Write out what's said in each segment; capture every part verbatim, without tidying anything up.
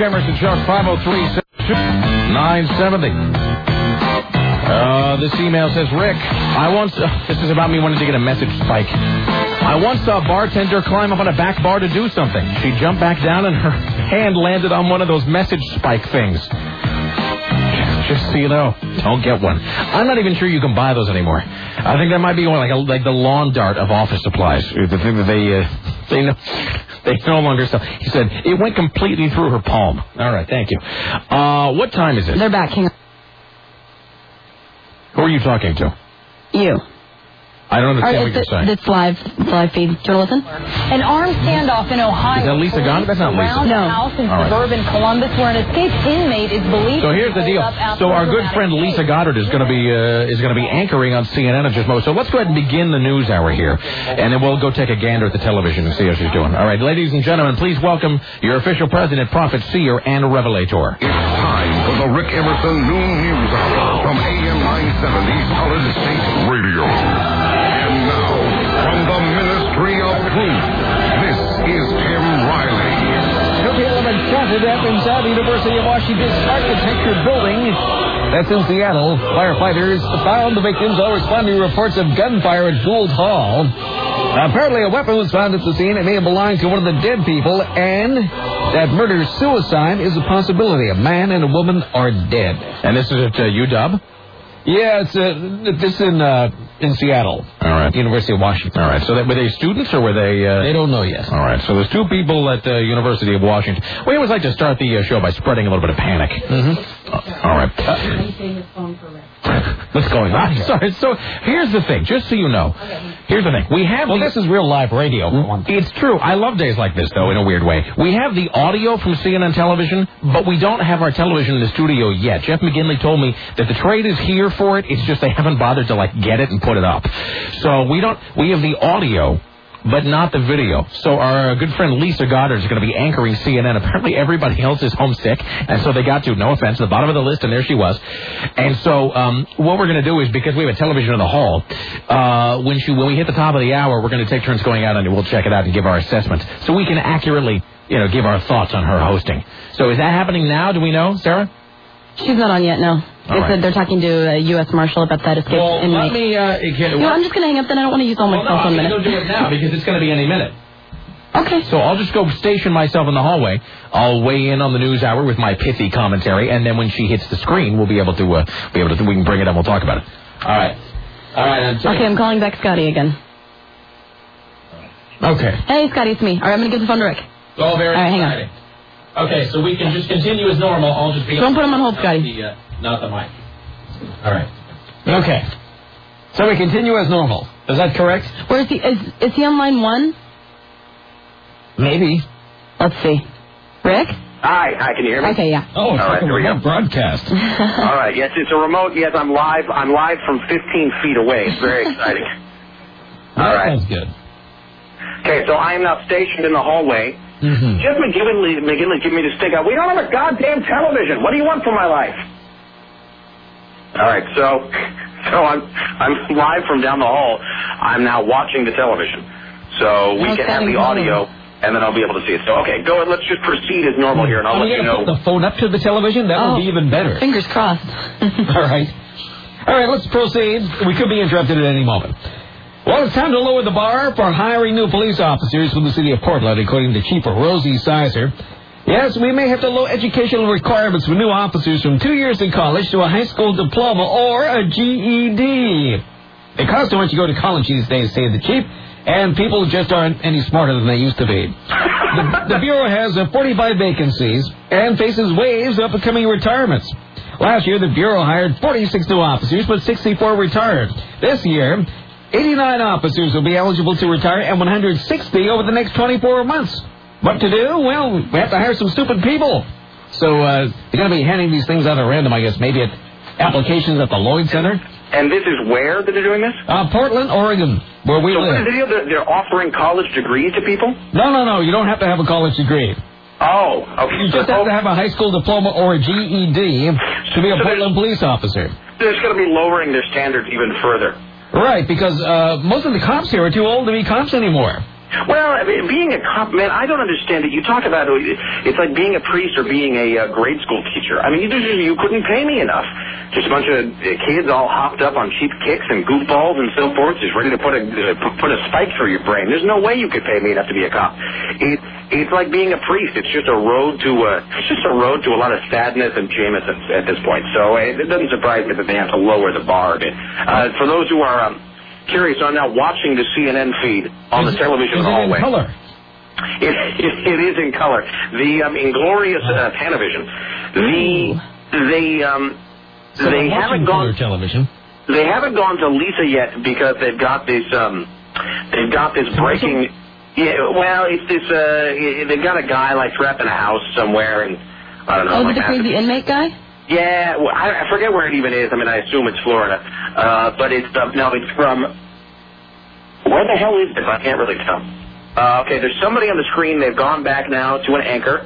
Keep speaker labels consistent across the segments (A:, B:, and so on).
A: Emerson Show, five oh three, nine seventy. Uh, this email says, Rick, I once, uh, this is about me wanting to get a message spike. I once saw a bartender climb up on a back bar to do something. She jumped back down and her hand landed on one of those message spike things. Just so you know, don't get one. I'm not even sure you can buy those anymore. I think that might be like a, like the lawn dart of office supplies. The thing that they, uh, they know... They no longer sell. He said, it went completely through her palm. All right, thank you. Uh, what time is it?
B: They're back. Hang on.
A: Who are you talking to?
B: You.
A: I don't understand
B: right,
A: what you're
B: it,
A: saying.
B: It's live, live feed. Do you want to listen?
C: An armed standoff in Ohio.
A: Is that Lisa Goddard? That's not Lisa.
C: No. A house in
A: right.
C: suburban Columbus where an escaped inmate is believed.
A: So here's the deal. So our good friend Lisa Goddard is going to be uh, is going to be anchoring on C N N in just a moment. So let's go ahead and begin the news hour here, and then we'll go take a gander at the television and see how she's doing. All right, ladies and gentlemen, please welcome your official president, prophet, seer, and revelator.
D: It's time for the Rick Emerson Noon News Hour from A M nine seventy Solid State Radio. And now, from the Ministry of Truth, this is Tim Riley.
E: two P eleven shot to death inside the University of Washington's architecture building. That's in Seattle. Firefighters found the victims while responding to reports of gunfire at Gould Hall. Apparently, a weapon was found at the scene. It may have belonged to one of the dead people, and that murder-suicide is a possibility. A man and a woman are dead.
A: And this is at uh, U W?
E: Yeah, it's uh, this in uh, in Seattle.
A: All right.
E: University of Washington.
A: All right. So that, were they students or were they... Uh...
E: They don't know yet.
A: All right. So there's two people at the uh, University of Washington. We always like to start the uh, show by spreading a little bit of panic.
E: Mm-hmm.
A: Uh, all right. Uh, What's going on here? Sorry. So here's the thing. Just so you know. Here's the thing. We have...
E: Well,
A: the...
E: this is real live radio. For one thing.
A: It's true. I love days like this, though, in a weird way. We have the audio from C N N television, but we don't have our television in the studio yet. Jeff McGinley told me that the trade is here for it. It's just they haven't bothered to, like, get it and put it up. So we don't... We have the audio, but not the video. So our good friend Lisa Goddard is going to be anchoring C N N. Apparently everybody else is homesick, and so they got to, no offense, the bottom of the list, and there she was. And so um, what we're going to do is, because we have a television in the hall, uh, when she when we hit the top of the hour, we're going to take turns going out, and we'll check it out and give our assessment, so we can accurately, you know, give our thoughts on her hosting. So is that happening now? Do we know, Sarah?
B: She's not on yet, no. They
A: right.
B: said they're talking to a U S Marshal about that escaped
A: well,
B: inmate.
A: let me... Uh, get,
B: you know, I'm just going to hang up, then I don't want to use all my
A: well,
B: cell
A: no,
B: phone
A: I'm
B: minutes.
A: going to do it now, because it's going to be any minute.
B: Okay.
A: So I'll just go station myself in the hallway. I'll weigh in on the news hour with my pithy commentary, and then when she hits the screen, we'll be able to uh, be able to we can bring it up. We'll talk about it. All right. All right. I'm
B: okay, I'm calling back Scotty again.
A: Okay.
B: Hey, Scotty, it's me. All right, I'm going to give the phone to Rick.
A: Oh, very
B: all right,
A: exciting.
B: Hang
A: on. Okay, so we can just continue as normal. I'll just be.
B: Don't put him on hold, Scotty.
A: The, uh, not the mic. All right.
E: Okay. So we continue as normal. Is that correct?
B: Where is he? Is, is he on line one?
E: Maybe.
B: Let's see. Rick?
F: Hi, hi, can you hear me?
B: Okay, yeah.
E: Oh, it's
F: All
E: like
F: right,
E: a
F: here we
E: remote
F: go.
E: broadcast.
F: All right, yes, it's a remote. Yes, I'm live. I'm live from fifteen feet away. It's very exciting. All
E: That
F: right.
E: sounds good.
F: Okay, so I am now stationed in the hallway.
E: Mm-hmm.
F: Jeff McGinley, McGinley gave me this stick out. We don't have a goddamn television. What do you want from my life? All right, so so I'm I'm live from down the hall. I'm now watching the television, so we can have the audio, and then I'll be able to see it. So okay, go ahead. Let's just proceed as normal here, and I'll
E: Are
F: let
E: you
F: you
E: going to
F: know.
E: put the phone up to the television? That
B: oh,
E: would be even better.
B: Fingers crossed.
E: All right. All right, let's proceed. We could be interrupted at any moment. Well, it's time to lower the bar for hiring new police officers from the city of Portland, according to Chief Rosie Sizer. Yes, we may have to lower educational requirements for new officers from two years in college to a high school diploma or a G E D. It costs too much to go to college these days, say the chief, and people just aren't any smarter than they used to be. The, the Bureau has uh, forty-five vacancies and faces waves of upcoming retirements. Last year, the Bureau hired forty-six new officers, but sixty-four retired. This year, eighty-nine officers will be eligible to retire and one hundred sixty over the next twenty-four months. What to do? Well, we have to hire some stupid people. So uh, they're going to be handing these things out at random, I guess, maybe at applications at the Lloyd Center.
F: And this is where that they're doing this?
E: Uh, Portland, Oregon, where we
F: so
E: live.
F: what is the deal? They're, they're offering college degrees to people?
E: No, no, no. You don't have to have a college degree.
F: Oh, okay.
E: You just have to have a high school diploma or a G E D to be a
F: so
E: Portland police officer.
F: They're just going to be lowering their standards even further.
E: Right, because uh, most of the cops here are too old to be cops anymore.
F: Well, I mean, being a cop, man, I don't understand it. You talk about it, it's like being a priest or being a uh, grade school teacher. I mean, you, you couldn't pay me enough. Just a bunch of kids all hopped up on cheap kicks and goofballs and so forth, just ready to put a uh, put a spike through your brain. There's no way you could pay me enough to be a cop. It, it's like being a priest. It's just a road to uh, it's just a road to a lot of sadness and Jameson at this point. So it, it doesn't surprise me that they have to lower the bar a bit. Uh, for those who are um, curious, I'm now watching the C N N feed on
E: is,
F: the television
E: is
F: hallway.
E: It in color?
F: It, it, it is in color. The um, Inglorious uh, Panavision. The they um
E: so
F: they haven't gone
E: television.
F: They haven't gone to Lisa yet because they've got this um they've got this breaking. Yeah, well, it's this uh they've got a guy like trapped in a house somewhere, and I don't know.
B: Oh,
F: like
B: the crazy inmate guy?
F: Yeah, well, I, I forget where it even is. I mean, I assume it's Florida, uh, but it's uh, no, it's from. Where the hell is this? I can't really tell. Uh, okay, there's somebody on the screen. They've gone back now to an anchor.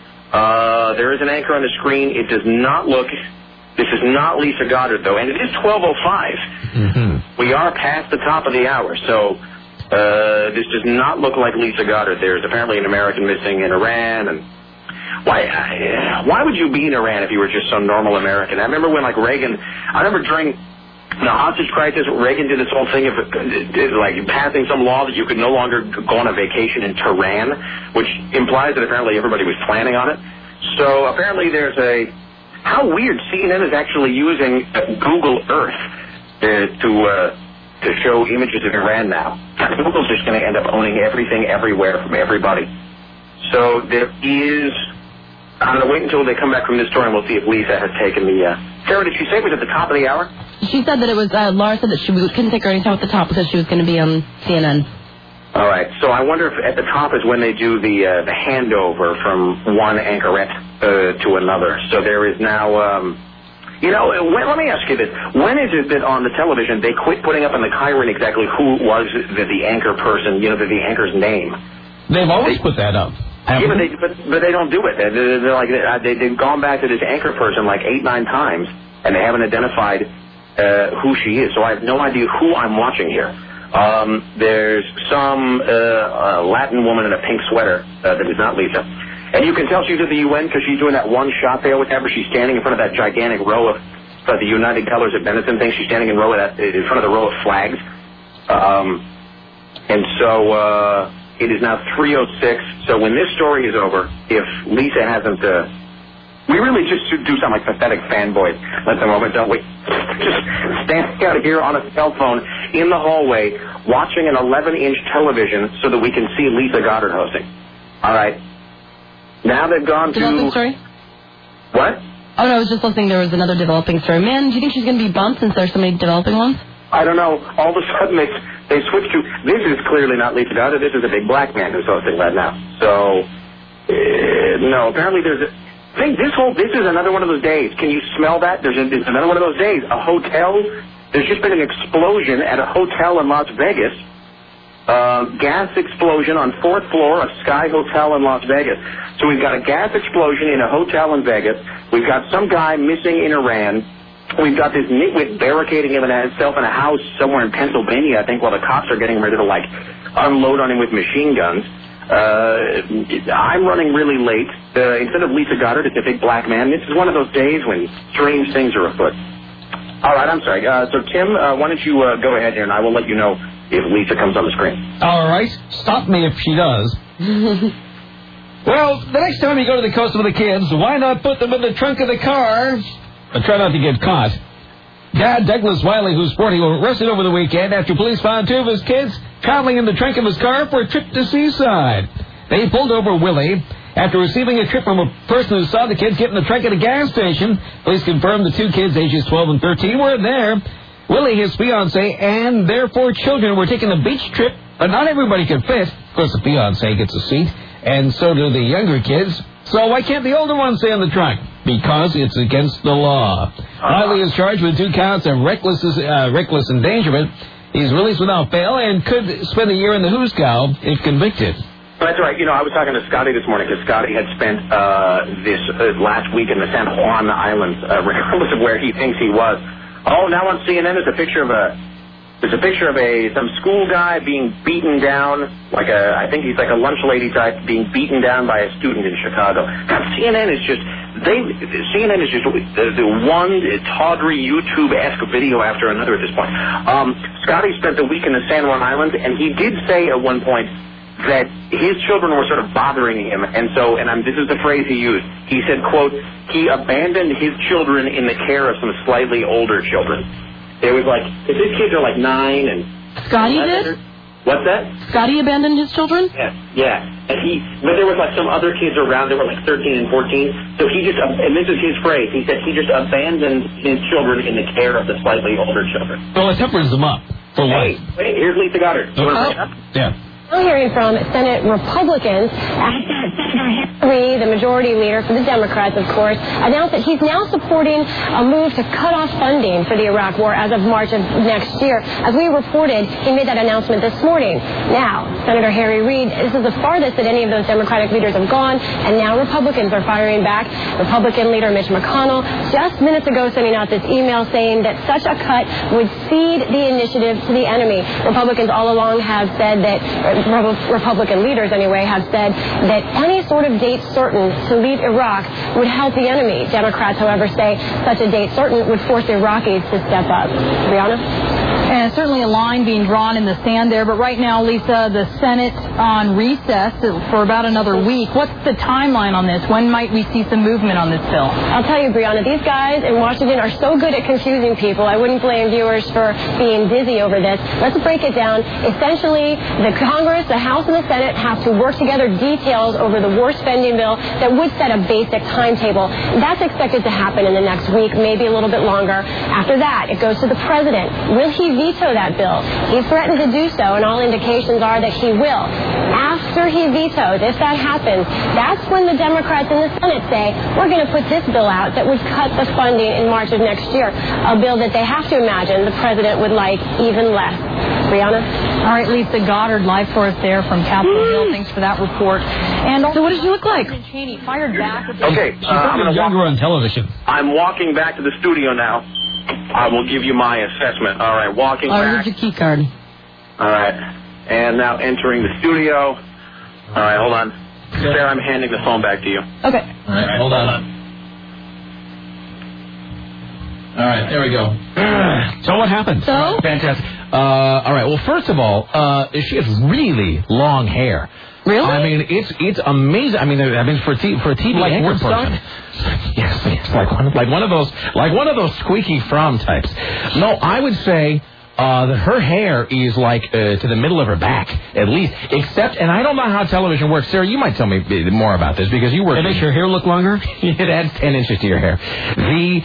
F: Uh, there is an anchor on the screen. It does not look. This is not Lisa Goddard, though, and it is twelve oh five. Mm-hmm. We are past the top of the hour, so uh, this does not look like Lisa Goddard. There's apparently an American missing in Iran, and why? Uh, why would you be in Iran if you were just some normal American? I remember when, like, Reagan. I remember during the hostage crisis, Reagan did this whole thing of did, like passing some law that you could no longer go on a vacation in Tehran, which implies that apparently everybody was planning on it. So apparently there's a how weird C N N is actually using Google Earth uh, to uh, to show images of Iran now. Google's just going to end up owning everything everywhere from everybody. So there is. I'm going to wait until they come back from this story, and we'll see if Lisa has taken the... Uh... Sarah, did she say it was at the top of the hour?
B: She said that it was... Uh, Laura said that she couldn't take her anytime at the top because she was going to be on C N N.
F: All right. So I wonder if at the top is when they do the uh, the handover from one anchorette uh, to another. So there is now... Um, you know, when, let me ask you this. When is it that on the television they quit putting up on the Chiron exactly who was the, the anchor person, you know, the, the anchor's name?
E: They've always
F: they,
E: put that up.
F: Yeah, but they, but, but they don't do it. They're, they're like they, they've gone back to this anchor person like eight, nine times, and they haven't identified uh, who she is. So I have no idea who I'm watching here. Um, there's some uh, uh, Latin woman in a pink sweater uh, that is not Lisa, and you can tell she's at the U N because she's doing that one shot there with her. She's standing in front of that gigantic row of uh, the United Colors of Benetton thing. She's standing in row of that, in front of the row of flags, um, and so. Uh, It is now three oh six, so when this story is over, if Lisa hasn't, uh, we really just should do something like pathetic fanboys at the moment, don't we? Just standing out here on a cell phone in the hallway, watching an eleven-inch television so that we can see Lisa Goddard hosting. All right. Now they've gone
B: developing
F: to...
B: story?
F: What?
B: Oh, no, I was just listening. There was another developing story. Man, do you think she's going to be bumped since there's so many developing ones?
F: I don't know. All of a sudden, they they switched to this is clearly not Lisa Goddard. This is a big black man who's hosting right now. So uh, no, apparently there's a think this whole this is another one of those days. Can you smell that? There's, a, there's another one of those days. A hotel. There's just been an explosion at a hotel in Las Vegas. Uh, gas explosion on fourth floor of Sky Hotel in Las Vegas. So we've got a gas explosion in a hotel in Vegas. We've got some guy missing in Iran. We've got this nitwit barricading himself in a house somewhere in Pennsylvania, I think, while the cops are getting ready to, like, unload on him with machine guns. Uh, I'm running really late. Uh, instead of Lisa Goddard, it's a big black man. This is one of those days when strange things are afoot. All right, I'm sorry. Uh, so, Tim, uh, why don't you uh, go ahead here, and I will let you know if Lisa comes on the screen.
E: All right. Stop me if she does. Well, the next time you go to the coast with the kids, why not put them in the trunk of the car? But try not to get caught. Dad Douglas Wiley, who's forty, was arrested over the weekend after police found two of his kids traveling in the trunk of his car for a trip to Seaside. They pulled over Willie after receiving a trip from a person who saw the kids get in the trunk at a gas station. Police confirmed the two kids, ages twelve and thirteen, were there. Willie, his fiancée, and their four children were taking a beach trip, but not everybody could fit. Of course, the fiancée gets a seat, and so do the younger kids. So why can't the older ones stay in the trunk? Because it's against the law. Wiley is charged with two counts of reckless, uh, reckless endangerment. He's released without bail and could spend a year in the Hooskow if convicted.
F: That's right. You know, I was talking to Scotty this morning because Scotty had spent uh, this uh, last week in the San Juan Islands, uh, regardless of where he thinks he was. Oh, now on C N N is a picture of a There's a picture of a some school guy being beaten down, like a I think he's like a lunch lady type, being beaten down by a student in Chicago. God, C N N is just they C N N is just the, the one tawdry YouTube-esque video after another at this point. Um, Scotty spent the week in the San Juan Islands, and he did say at one point that his children were sort of bothering him, and so, and I'm, this is the phrase he used. He said, quote, he abandoned his children in the care of some slightly older children. It was like, if his kids are like nine and...
B: Scotty
F: did?
B: did?
F: What's that?
B: Scotty abandoned his children?
F: Yeah, yeah. And he, but there was like some other kids around that were like thirteen and fourteen, so he just, and this is his phrase, he said he just abandoned his children in the care of the slightly older children.
E: Well, it tempers them up for life.
F: Hey, wait, here's Lisa Goddard.
E: Oh, oh. Yeah.
G: We're hearing from Senate Republicans after Senator Henry, the majority leader for the Democrats, of course, announced that he's now supporting a move to cut off funding for the Iraq War as of March of next year. As we reported, he made that announcement this morning. Now, Senator Harry Reid, this is the farthest that any of those Democratic leaders have gone, and now Republicans are firing back. Republican leader Mitch McConnell just minutes ago sending out this email saying that such a cut would cede the initiative to the enemy. Republicans all along have said that Republican leaders, anyway, have said that any sort of date certain to leave Iraq would help the enemy. Democrats, however, say such a date certain would force the Iraqis to step up. Brianna?
C: And certainly a line being drawn in the sand there. But right now, Lisa, the Senate on recess for about another week. What's the timeline on this? When might we see some movement on this bill?
G: I'll tell you, Brianna, these guys in Washington are so good at confusing people. I wouldn't blame viewers for being dizzy over this. Let's break it down. Essentially, the Congress, the House, and the Senate have to work together details over the war spending bill that would set a basic timetable. That's expected to happen in the next week, maybe a little bit longer. After that, it goes to the president. Will he veto that bill? He threatened to do so, and all indications are that he will. After he vetoes, if that happens, that's when the Democrats in the Senate say, we're going to put this bill out that would cut the funding in March of next year, a bill that they have to imagine the president would like even less. Brianna?
C: All right, Lisa Goddard, live for us there from Capitol Hill. Thanks for that report. And also,
B: So what does she look like?
C: Cheney fired back.
F: Okay, uh, I'm going to
E: Younger on television.
F: I'm walking back to the studio now. I will give you my assessment. All right, walking
B: Oh,
F: back.
B: here's your key card.
F: All right, and now entering the studio. All right, hold on. Sarah, I'm handing the phone back to you.
B: Okay.
A: All right, hold on. All right, there we go.
E: So what happened?
B: So?
A: Fantastic. Uh, all right, well, first of all, uh, she has really long hair.
B: Really?
A: I mean, it's it's amazing. I mean, I mean for a T, for a T V
E: Like
A: anchor
E: Woodstock?
A: person. Yes, yes, like one like one of those like one of those squeaky fromm types. No, I would say uh, that her hair is like uh, to the middle of her back, at least. Except, and I don't know how television works. Sarah, you might tell me more about this because you work.
E: It makes your hair look longer.
A: It adds ten inches to your hair. The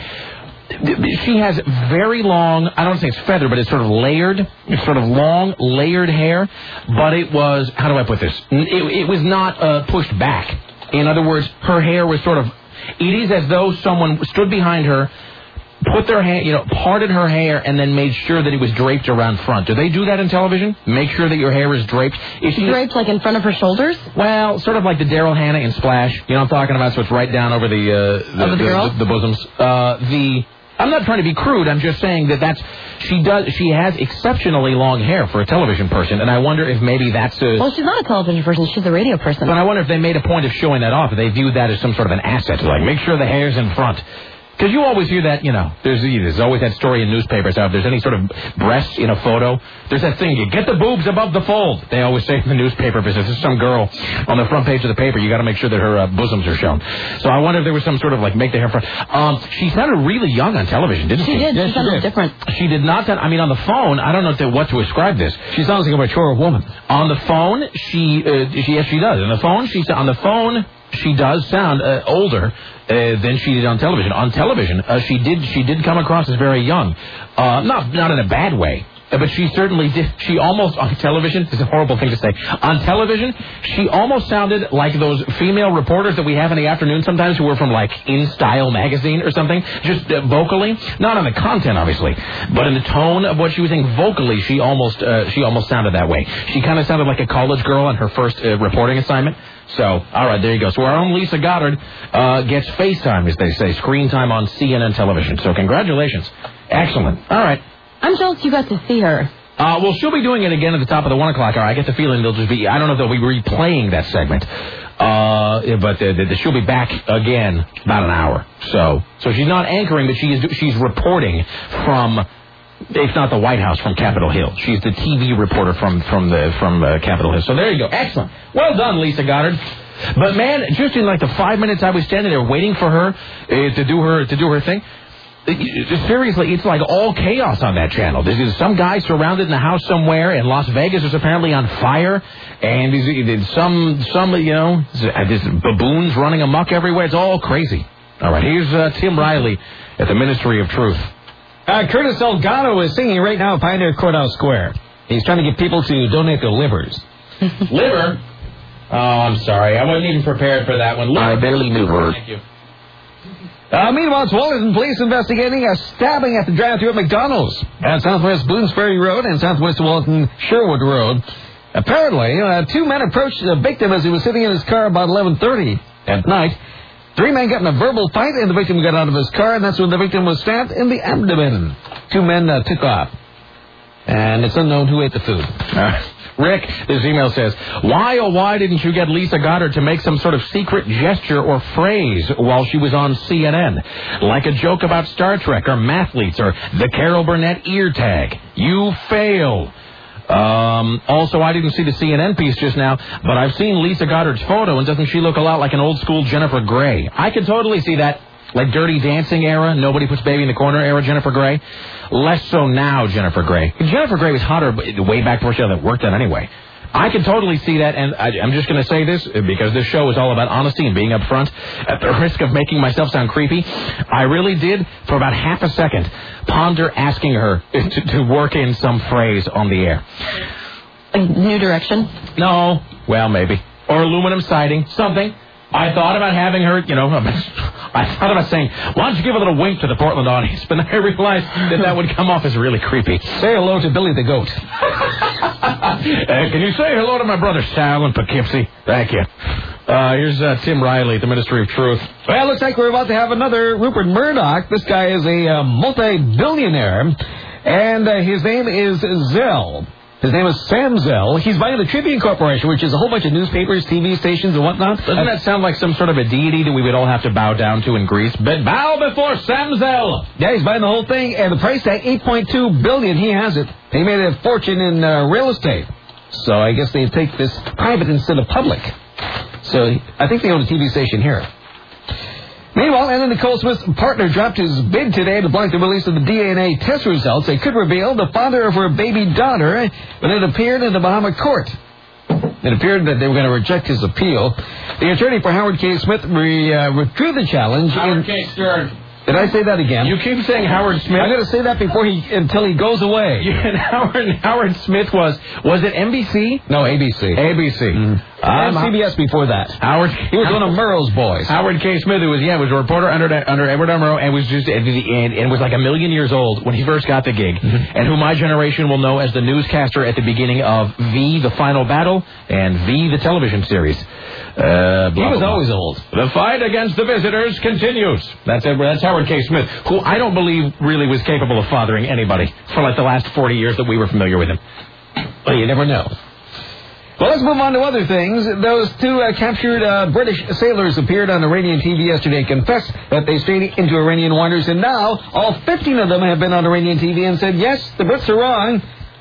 A: She has very long, I don't say it's feather, but it's sort of layered, it's sort of long, layered hair. But it was, how do I put this? It, it was not uh, pushed back. In other words, her hair was sort of, it is as though someone stood behind her, put their hand, you know, parted her hair, and then made sure that it was draped around front. Do they do that in television? Make sure that your hair is draped? Is she
B: Draped like in front of her shoulders?
A: Well, sort of like the Daryl Hannah in Splash. You know what I'm talking about? So it's right down over the uh, the,
B: Over the girl?
A: the, the bosoms. Uh, the I'm not trying to be crude. I'm just saying that that's she does. She has exceptionally long hair for a television person, and I wonder if maybe that's a.
B: Well, she's not a television person. She's a radio person.
A: But I wonder if they made a point of showing that off. If they viewed that as some sort of an asset, like make sure the hair's in front. Because you always hear that, you know, there's there's always that story in newspapers how if there's any sort of breasts in a photo, there's that thing, you get the boobs above the fold. They always say in the newspaper business, there's some girl on the front page of the paper, you got to make sure that her uh, bosoms are shown. So I wonder if there was some sort of, like, make the hair front. Um, she sounded really young on television, didn't she?
B: She did.
A: Yes,
B: she sounded
A: did.
B: different.
A: She did not sound, I mean, on the phone, I don't know to, what to ascribe this.
E: She sounds like a mature woman.
A: On the phone, she, uh, she yes, she does. On the phone, she on the phone, she does sound uh, older uh, than she did on television. On television, uh, she did she did come across as very young, uh, not not in a bad way. But she certainly did. She almost, on television, this is a horrible thing to say, on television, she almost sounded like those female reporters that we have in the afternoon sometimes who were from, like, In Style magazine or something, just uh, vocally. Not on the content, obviously, but in the tone of what she was saying vocally, she almost uh, she almost sounded that way. She kind of sounded like a college girl on her first uh, reporting assignment. So, all right, there you go. So our own Lisa Goddard uh, gets FaceTime, as they say, screen time on C N N television. So congratulations. Excellent. All right.
B: I'm jealous you got to see her.
A: Uh, well, she'll be doing it again at the top of the one o'clock hour. I get the feeling they'll just be, I don't know if they'll be replaying that segment. Uh, but the, the, she'll be back again about an hour. So, so she's not anchoring, but she is, she's reporting from, if not the White House, from Capitol Hill. She's the T V reporter from, from the, from uh, Capitol Hill. So there you go. Excellent. Well done, Lisa Goddard. But man, just in like the five minutes I was standing there waiting for her uh, to do her, to do her thing, seriously, it's like all chaos on that channel. There's some guy surrounded in a house somewhere, and Las Vegas is apparently on fire, and there's some, some, you know, there's baboons running amok everywhere. It's all crazy. All right, here's uh, Tim Riley at the Ministry of Truth.
E: Uh, Curtis Delgado is singing right now at Pioneer Courthouse Square. He's trying to get people to donate their livers.
A: Liver? Oh, I'm sorry. I wasn't even prepared for that one. Liver.
H: I barely knew her.
A: Thank you.
E: Uh, meanwhile, it's Walterton police investigating a stabbing at the drive-thru at McDonald's at Southwest Bloomsbury Road and Southwest Walton Sherwood Road. Apparently, uh, two men approached the victim as he was sitting in his car about eleven thirty at night. Three men got in a verbal fight, and the victim got out of his car, and that's when the victim was stabbed in the abdomen. Two men uh, took off, and it's unknown who ate the food.
A: Uh, Rick, this email says, why oh why didn't you get Lisa Goddard to make some sort of secret gesture or phrase while she was on C N N? Like a joke about Star Trek or Mathletes or the Carol Burnett ear tag. You fail. Um, also, I didn't see the C N N piece just now, but I've seen Lisa Goddard's photo, and doesn't she look a lot like an old school Jennifer Grey? I could totally see that. Like Dirty Dancing era, Nobody Puts Baby in the Corner era Jennifer Grey. Less so now, Jennifer Grey. Jennifer Grey was hotter way back before she had that work done anyway. I can totally see that, and I, I'm just going to say this, because this show is all about honesty and being upfront. At the risk of making myself sound creepy, I really did, for about half a second, ponder asking her to, to work in some phrase on the air.
B: A New Direction?
A: No. Well, maybe. Or aluminum siding. Something. I thought about having her, you know, I thought about saying, why don't you give a little wink to the Portland audience? But then I realized that that would come off as really creepy.
E: Say hello to Billy the Goat.
A: uh, can you say hello to my brother Sal in Poughkeepsie? Thank you. Uh, here's uh, Tim Riley at the Ministry of Truth.
E: Well, it looks like we're about to have another Rupert Murdoch. This guy is a uh, multi-billionaire, and uh, his name is Zell. His name is Sam Zell. He's buying the Tribune Corporation, which is a whole bunch of newspapers, T V stations, and whatnot.
A: Doesn't that sound like some sort of a deity that we would all have to bow down to in Greece? But bow before Sam Zell.
E: Yeah, he's buying the whole thing, and the price tag, eight point two billion dollars. He has it. He made a fortune in uh, real estate. So I guess they take this private instead of public. So I think they own a T V station here. Meanwhile, Anna Nicole Smith's partner dropped his bid today to block the release of the D N A test results. They could reveal the father of her baby daughter, but it appeared in the Bahama court. It appeared that they were going to reject his appeal. The attorney for Howard K. Smith re, uh, withdrew the challenge.
A: Howard
E: in,
A: K. Stern.
E: Did I say that again?
A: You keep saying Howard Smith.
E: I'm going to say that before he until he goes away.
A: Yeah, and Howard Howard Smith was was it N B C?
E: No, A B C.
A: A B C.
E: Mm. Um, and C B S before that.
A: Howard.
E: He was one of Murrow's boys.
A: Howard K. Smith, who was yeah, was a reporter under under Edward R. Murrow, and was just and, and, and was like a million years old when he first got the gig, mm-hmm. and who my generation will know as the newscaster at the beginning of V, The Final Battle, and V, the television series. Uh,
E: he was always old.
A: The fight against the visitors continues. That's it. That's Howard K. Smith, who I don't believe really was capable of fathering anybody for like the last forty years that we were familiar with him.
E: Well, you never know. Well, let's move on to other things. Those two uh, captured uh, British sailors appeared on Iranian T V yesterday, confessed that they strayed into Iranian waters, and now all fifteen of them have been on Iranian T V and said, yes, the Brits are wrong.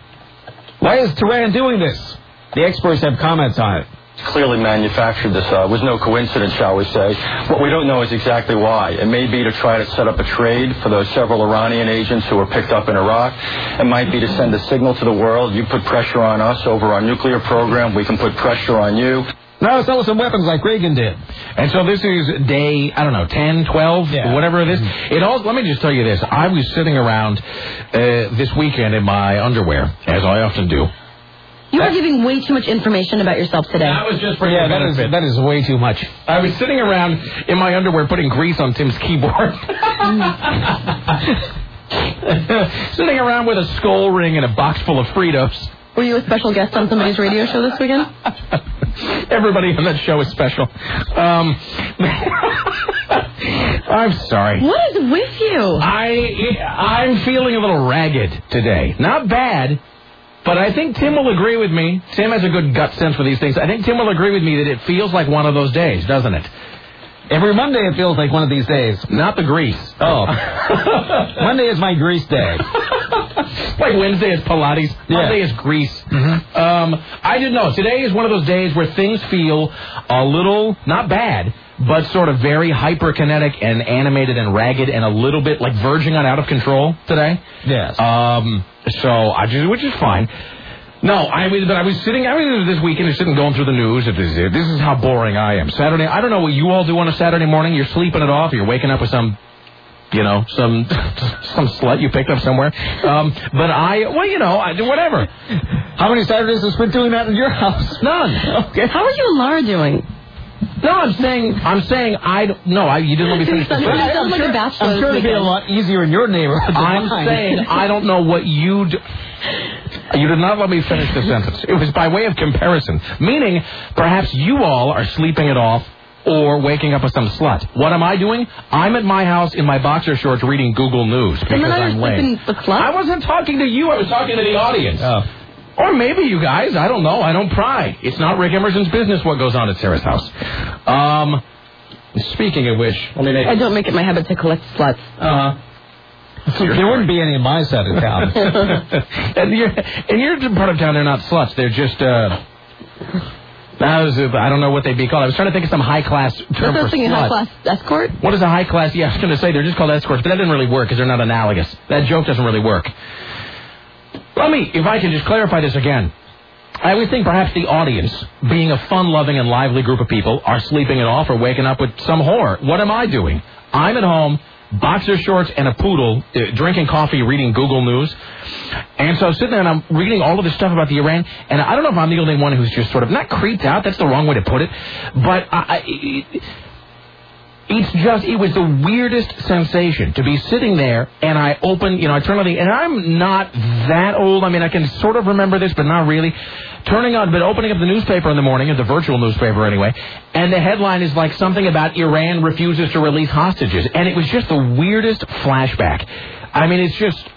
E: Why is Tehran doing this? The experts have comments on it.
I: Clearly manufactured. This uh, was no coincidence, shall we say. What we don't know is exactly why. It may be to try to set up a trade for those several Iranian agents who were picked up in Iraq. It might be to send a signal to the world. You put pressure on us over our nuclear program. We can put pressure on you.
E: Now sell us some weapons like Reagan did.
A: And so this is day, I don't know, ten, twelve, yeah. whatever it is. Mm-hmm. It all. Let me just tell you this. I was sitting around uh, this weekend in my underwear, as I often do.
B: You are giving way too much information about yourself today.
A: That was just for
E: yeah,
A: your
E: that is, that is way too much.
A: I was sitting around in my underwear putting grease on Tim's keyboard. Sitting around with a skull ring and a box full of Fritos.
B: Were you a special guest on somebody's radio show this weekend?
A: Everybody on that show is special. Um, I'm sorry.
B: What is with you?
A: I, I'm feeling a little ragged today. Not bad. But I think Tim will agree with me. Tim has a good gut sense for these things. I think Tim will agree with me that it feels like one of those days, doesn't it?
E: Every Monday it feels like one of these days.
A: Not the grease.
E: Oh. Monday is my grease day.
A: Like Wednesday is Pilates.
E: Yeah.
A: Monday is grease.
E: Mm-hmm.
A: Um, I didn't know. Today is one of those days where things feel a little, not bad, but sort of very hyperkinetic and animated and ragged and a little bit like verging on out of control today.
E: Yes.
A: Um, so, I just, which is fine. No, I mean, but I was sitting, I mean, this weekend, just sitting going through the news. This is, this is how boring I am. Saturday, I don't know what you all do on a Saturday morning. You're sleeping it off. You're waking up with some, you know, some some slut you picked up somewhere. Um, but I, well, you know, I do whatever.
E: How many Saturdays has been doing that in your house?
A: None.
B: Okay. How are you and Laura doing?
A: No, I'm saying, I'm saying, I don't, no, I, you didn't let me finish the
B: It sounds like a bachelor.
E: I'm sure it'd be a lot easier in your neighborhood than
A: I'm
E: mine.
A: saying, I don't know what you do. You did not let me finish the sentence. It was by way of comparison, meaning perhaps you all are sleeping it off or waking up with some slut. What am I doing? I'm at my house in my boxer shorts reading Google News because I'm lame. I wasn't talking to you. I was talking to the audience.
E: Oh.
A: Or maybe you guys. I don't know. I don't pry. It's not Rick Emerson's business what goes on at Sarah's house. Um, speaking of which, let me make...
B: I don't make it my habit to collect sluts.
A: Uh-huh.
E: There wouldn't be any in my side of town.
A: and you're, in your part of town, they're not sluts. They're just, uh... I, was, I don't know what they'd be called. I was trying to think of some high-class term
B: What's
A: for
B: thinking
A: slut.
B: high-class escort?
A: What is a high-class... Yeah, I was going to say, they're just called escorts, but that didn't really work because they're not analogous. That joke doesn't really work. Let me, if I can just clarify this again. I would think perhaps the audience, being a fun-loving and lively group of people, are sleeping it off or waking up with some whore. What am I doing? I'm at home, boxer shorts and a poodle, uh, drinking coffee, reading Google News. And so I'm sitting there and I'm reading all of this stuff about the Iran, and I don't know if I'm the only one who's just sort of, not creeped out, that's the wrong way to put it, but I... I It's just, it was the weirdest sensation to be sitting there and I open, you know, I turn on the, and I'm not that old. I mean, I can sort of remember this, but not really. Turning on, but opening up the newspaper in the morning, the virtual newspaper anyway, and the headline is like something about Iran refuses to release hostages. And it was just the weirdest flashback. I mean, it's just,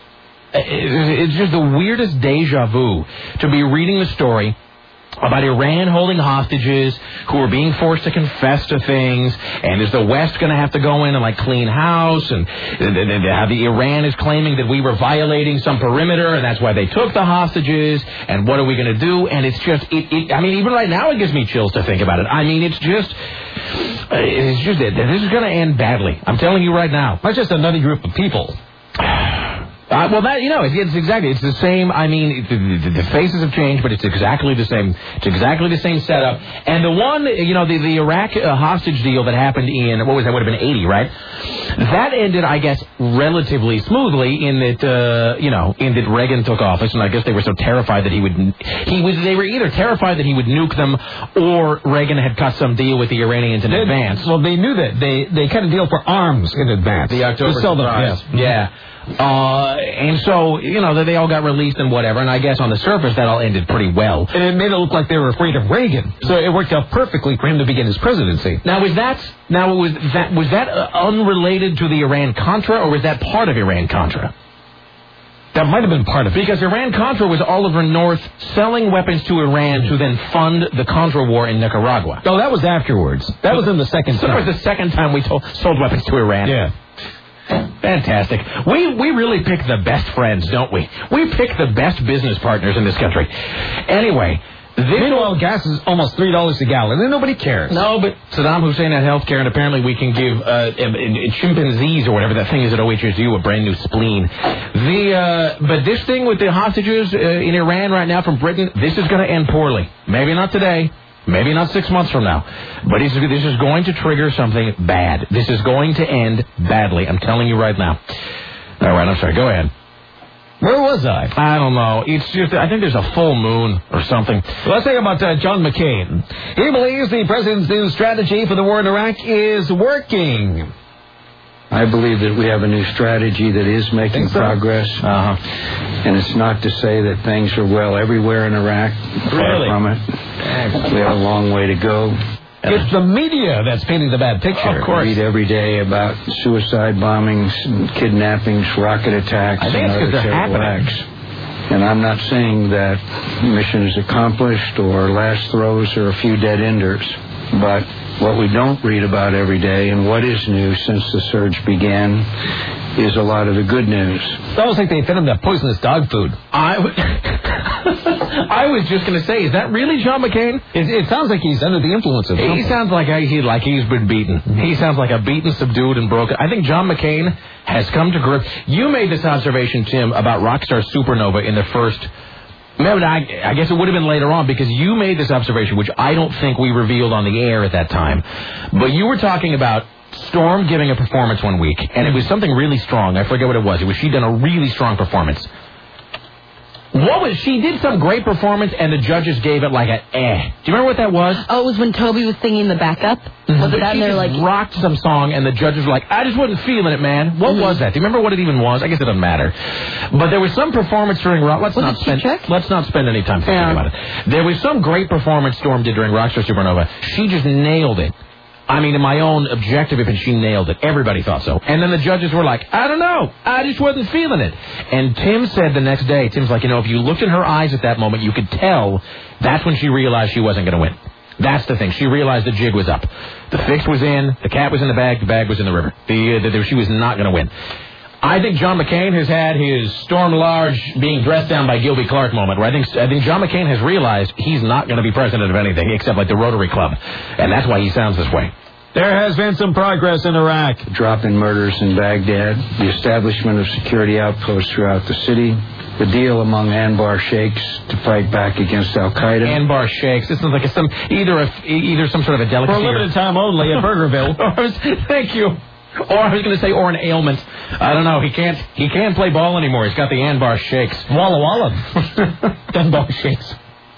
A: it's just the weirdest deja vu to be reading the story about Iran holding hostages who are being forced to confess to things, and is the West going to have to go in and like clean house, and how the Iran is claiming that we were violating some perimeter, and that's why they took the hostages, and what are we going to do? And it's just, it, it, I mean, even right now it gives me chills to think about it. I mean, it's just, it's just, this is going to end badly. I'm telling you right now.
E: That's just another group of people.
A: Uh, well, that, you know, it's, it's exactly, it's the same, I mean, it, the, the faces have changed, but it's exactly the same, it's exactly the same setup. And the one, you know, the, the Iraq uh, hostage deal that happened in, what was that, would have been eighty, right? That ended, I guess, relatively smoothly in that, uh, you know, in that Reagan took office, and I guess they were so terrified that he would, he was, they were either terrified that he would nuke them, or Reagan had cut some deal with the Iranians in
E: they,
A: advance.
E: Well, they knew that. They, they cut a deal for arms in advance.
A: The October surprise.
E: Yes.
A: Yeah. Uh, and so, you know, they all got released and whatever, and I guess on the surface that all ended pretty well.
E: And it made it look like they were afraid of Reagan, so it worked out perfectly for him to begin his presidency.
A: Now, was that, now was that, was that uh, unrelated to the Iran-Contra, or was that part of Iran-Contra?
E: That might have been part of it.
A: Because Iran-Contra was Oliver North selling weapons to Iran to then fund the Contra war in Nicaragua.
E: Oh, that was afterwards. That was in the second
A: so
E: time.
A: That was the second time we told, sold weapons to Iran.
E: Yeah.
A: Fantastic. We we really pick the best friends, don't we? We pick the best business partners in this country. Anyway, this
E: meanwhile, gas is almost three dollars a gallon, and nobody cares.
A: No, but Saddam Hussein had health care, and apparently we can give uh, chimpanzees or whatever that thing is at O H S U a brand new spleen. The uh, but this thing with the hostages uh, in Iran right now from Britain, this is going to end poorly. Maybe not today. Maybe not six months from now, but this is going to trigger something bad. This is going to end badly. I'm telling you right now. All right, I'm sorry. Go ahead.
E: Where was I?
A: I don't know. It's just, I think there's a full moon or something.
E: Well, let's talk about uh, John McCain. He believes the president's new strategy for the war in Iraq is working.
H: I believe that we have a new strategy that is making
E: so?
H: progress.
A: Uh-huh.
H: And it's not to say that things are well everywhere in Iraq. Far
A: really?
H: from it. We have a long way to go.
E: It's the media that's painting the bad picture.
A: Of course.
H: We read every day about suicide bombings, and kidnappings, rocket attacks,
A: I think
H: and
A: it's 'cause
H: other
A: they're
H: terrible
A: happening.
H: acts. And I'm not saying that mission is accomplished or last throws or a few dead enders, but what we don't read about every day and what is new since the surge began is a lot of the good news.
E: It's almost like they fed him that poisonous dog food.
A: I, w- I was just going to say, is that really John McCain?
E: It, it sounds like he's under the influence of something.
A: He sounds like I, he like he's been beaten. He sounds like a beaten, subdued, and broken. I think John McCain has come to grips. You made this observation, Tim, about Rockstar Supernova in the first. Maybe I, I guess it would have been later on because you made this observation, which I don't think we revealed on the air at that time. But you were talking about Storm giving a performance one week, and it was something really strong. I forget what it was. It was she'd done a really strong performance. What was she did some great performance, and the judges gave it like a eh. Do you remember what that was?
B: Oh, it was when Toby was singing the backup.
A: Mm-hmm.
B: Was it
A: But
B: that?
A: she
B: And they're
A: just
B: like,
A: rocked some song, and the judges were like, I just wasn't feeling it, man. What
B: Mm-hmm.
A: was that? Do you remember what it even was? I guess it doesn't matter. But there was some performance during Rock. Let's
B: Was
A: not
B: it
A: spend.
B: Cheap Trick?
A: Let's not spend any time thinking
B: Yeah.
A: about it. There was some great performance Storm did during Rockstar Supernova. She just nailed it. I mean, in my own objective opinion, she nailed it. Everybody thought so. And then the judges were like, I don't know. I just wasn't feeling it. And Tim said the next day, Tim's like, you know, if you looked in her eyes at that moment, you could tell that's when she realized she wasn't going to win. That's the thing. She realized the jig was up. The fix was in. The cat was in the bag. The bag was in the river. The, uh, the, she was not going to win. I think John McCain has had his Storm Large being dressed down by Gilby Clark moment, where I think I think John McCain has realized he's not going to be president of anything except like the Rotary Club, and that's why he sounds this way.
E: There has been some progress in Iraq.
H: Drop in murders in Baghdad, the establishment of security outposts throughout the city, the deal among Anbar sheikhs to fight back against Al-Qaeda.
A: Anbar sheikhs. This is like a, some either a, either some sort of a delicacy.
E: For a limited time only at Burgerville.
A: or I was, thank you. Or I was going to say, or an ailment. I don't know. He can't. He can't play ball anymore. He's got the Anbar sheikhs.
E: Walla Walla. Anbar sheikhs.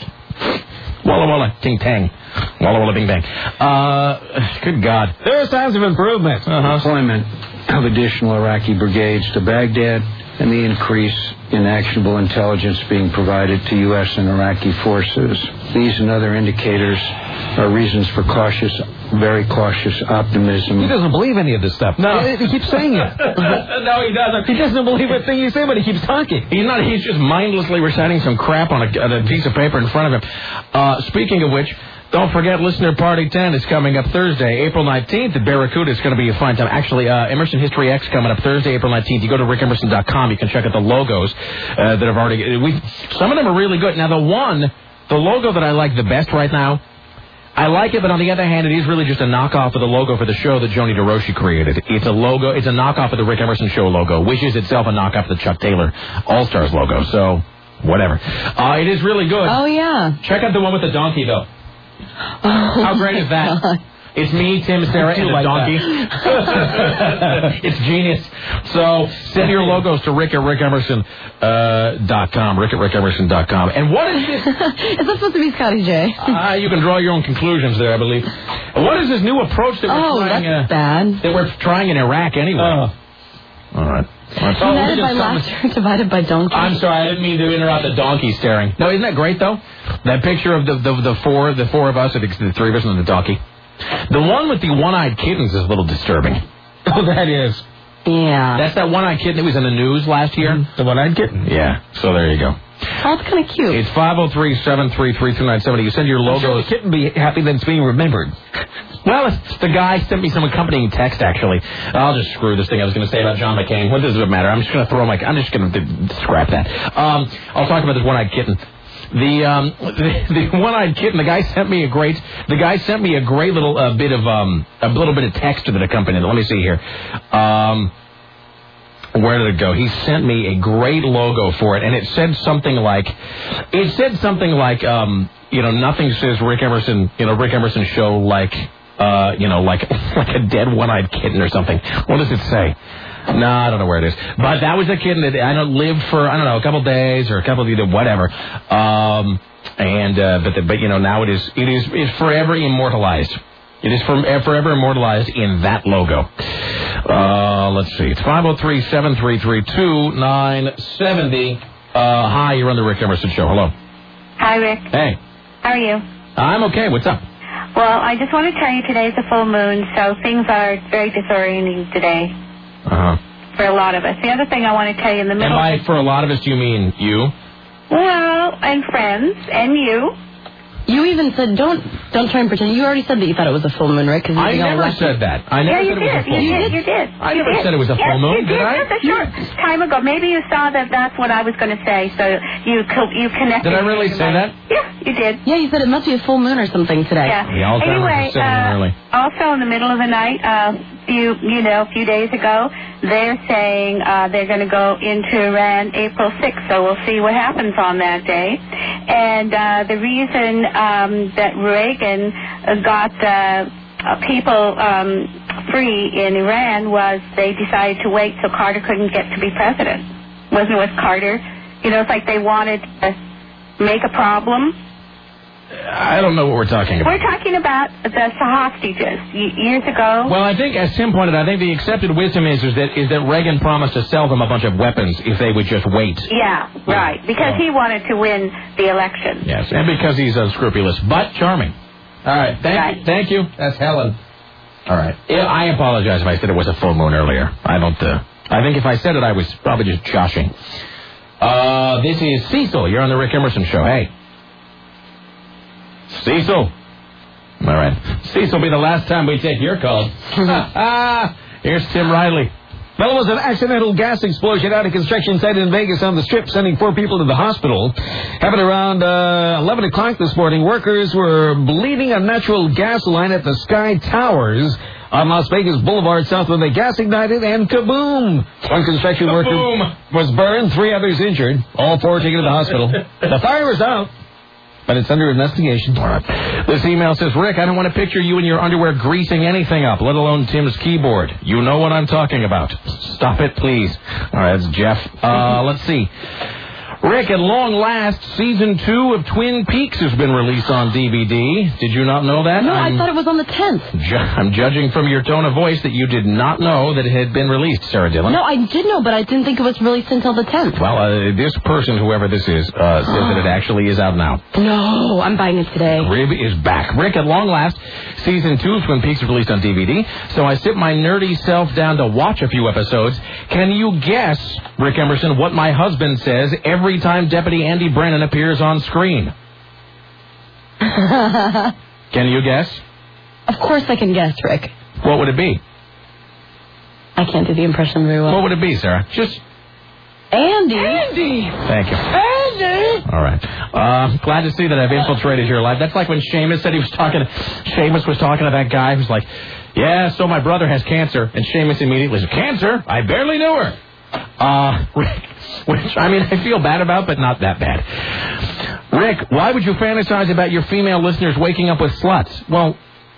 A: Walla Walla. Ting Tang. Walla Walla Bing Bang. Uh, good God.
E: There are signs of improvement.
H: Uh-huh. Deployment of additional Iraqi brigades to Baghdad and the increase in actionable intelligence being provided to U S and Iraqi forces. These and other indicators are reasons for cautious, very cautious optimism.
E: He doesn't believe any of this stuff.
A: No.
E: He keeps saying it.
A: No, he doesn't.
E: He doesn't believe a thing you say, but he keeps talking.
A: He's not. He's just mindlessly reciting some crap on a, on a piece of paper in front of him. Uh, speaking of which, don't forget, Listener Party ten is coming up Thursday, April nineteenth at Barracuda. It's going to be a fun time. Actually, uh, Emerson History X coming up Thursday, April nineteenth. You go to rick emerson dot com. You can check out the logos uh, that have already... We, some of them are really good. Now, the one, the logo that I like the best right now, I like it, but on the other hand, it is really just a knockoff of the logo for the show that Joni DeRoshi created. It's a logo, it's a knockoff of the Rick Emerson Show logo, which is itself a knockoff of the Chuck Taylor All-Stars logo. So, whatever. Uh, it is really good.
B: oh, yeah.
A: Check out the one with the donkey, though.
B: Oh,
A: How great is that?
B: God.
A: It's me, Tim, Sarah, and the
E: like
A: donkey. It's genius. So send your logos to rick at rick emerson dot com. Rick at rick emerson dot com. And what is this?
B: Is that supposed to be Scotty J?
A: Uh, you can draw your own conclusions there, I believe. What is this new approach that we're
B: Oh,
A: trying?
B: that's
A: uh,
B: bad.
A: That we're trying in Iraq anyway.
E: Oh.
A: All right. That's all.
B: United by laughter, divided by donkey.
A: I'm sorry, I didn't mean to interrupt the donkey staring. No, isn't that great though? That picture of the the, the four the four of us, I think it's the three of us and the donkey. The one with the one-eyed kittens is a little disturbing.
E: Oh, that is.
B: Yeah.
A: That's that one-eyed kitten that was in the news last year.
E: The one-eyed kitten.
A: Yeah. So there you go.
B: Oh, it's kind of cute.
A: It's five oh three, seven three three, two nine seven zero. You send your
E: I'm sure
A: logos.
E: the kitten be happy that it's being remembered.
A: Well, it's, the guy sent me some accompanying text, actually. I'll just screw this thing I was going to say about John McCain. What does it matter? I'm just going to throw my... I'm just going to scrap that. Um, I'll talk about this one-eyed kitten. The um the, the one-eyed kitten. The guy sent me a great. The guy sent me a great little uh, bit of um a little bit of text that accompanied it. Let me see here. Um, where did it go? He sent me a great logo for it, and it said something like, it said something like um you know nothing says Rick Emerson you know Rick Emerson show like uh you know like like a dead one-eyed kitten or something. What does it say? No, I don't know where it is. But that was a kitten that I don't lived for, I don't know, a couple days or a couple of either whatever. Um, and, uh, but, the, but, you know, now it is, it is, it's forever immortalized. It is from, forever immortalized in that logo. Uh, let's see. It's five oh three, seven three three, two nine seven zero. Uh, hi, you're on the Rick Emerson Show. Hello.
J: Hi, Rick.
A: Hey.
J: How are you?
A: I'm okay. What's up?
J: Well, I just want to tell you today's a full moon, so things are very disorienting today.
A: Uh-huh.
J: For a lot of us. The other thing I want to tell you in the middle...
A: And by for a lot of us, do you mean you?
J: Well, and friends, and you.
B: You even said, don't don't try and pretend. You already said that you thought it was a full moon, right? Cause
A: I never said that. I never
J: yeah, you
A: said it was
J: did.
A: a full
J: you
A: moon.
J: did. You did.
A: I
J: you
A: never
J: did.
A: said it was a full
J: yes,
A: moon,
J: you
A: did
J: did.
A: I?
J: Yes, a short time ago. Maybe you saw that that's what I was going to say, so you co- you connected.
A: Did I really say that?
J: Yeah, you did.
B: Yeah, you said it must be a full moon or something today.
J: Yeah.
A: The Alzheimer's
J: anyway,
A: is setting in
J: uh,
A: early.
J: also in the middle of the night, uh, few you know, a few days ago, they're saying uh, they're going to go into Iran April sixth. So we'll see what happens on that day. And uh, the reason um, that Reagan got uh, uh, people um, free in Iran was they decided to wait so Carter couldn't get to be president. Wasn't it with Carter? You know, it's like they wanted to make a problem.
A: I don't know what we're talking about.
J: We're talking about the hostages y- years ago.
A: Well, I think, as Tim pointed out, I think the accepted wisdom is, is that is that Reagan promised to sell them a bunch of weapons if they would just wait.
J: Yeah, right. Because he wanted to win the election.
A: Yes, and because he's unscrupulous, but charming. All right, thank
J: Right.
A: you. Thank you. That's Helen. All right. Yeah, I apologize if I said it was a full moon earlier. I don't. Uh, I think if I said it, I was probably just joshing. Uh, this is Cecil. You're on the Rick Emerson Show. Hey. Cecil. All right. Cecil will be the last time we take your call. Here's Tim Riley.
E: Well, it was an accidental gas explosion at a construction site in Vegas on the Strip, sending four people to the hospital. Happened around uh, eleven o'clock this morning. Workers were bleeding a natural gas line at the Sky Towers on Las Vegas Boulevard south when the gas ignited and kaboom! One construction
A: Kaboom!
E: worker was burned, three others injured. All four taken to the hospital. The fire is out, but it's under investigation.
A: All right. This email says, Rick, I don't want to picture you in your underwear greasing anything up, let alone Tim's keyboard. You know what I'm talking about. Stop it, please. All right, that's Jeff. Uh, let's see. Rick, at long last, season two of Twin Peaks has been released on D V D. Did you not know that?
B: No,
A: I'm,
B: I thought it was on the tenth.
A: ju- I'm judging from your tone of voice that you did not know that it had been released, Sarah Dillon.
B: No, I did know, but I didn't think it was released until the tenth.
A: Well, uh, this person, whoever this is, uh, says that it actually is out now.
B: No, I'm buying it today.
A: Rib is back. Rick, at long last, season two of Twin Peaks is released on D V D, so I sit my nerdy self down to watch a few episodes. Can you guess, Rick Emerson, what my husband says every time Deputy Andy Brennan appears on screen? Can you guess?
B: Of course I can guess, Rick.
A: What would it be?
B: I can't do the impression very well.
A: What would it be, Sarah? Just...
B: Andy.
A: Andy. Thank you.
B: Andy.
A: All right. Uh, glad to see that I've infiltrated your life. That's like when Seamus said he was talking. Seamus was talking to that guy who's like, "Yeah, so my brother has cancer," and Seamus immediately said, "Cancer? I barely knew her." Uh, Rick, which I mean, I feel bad about, but not that bad. Rick, why would you fantasize about your female listeners waking up with sluts? Well,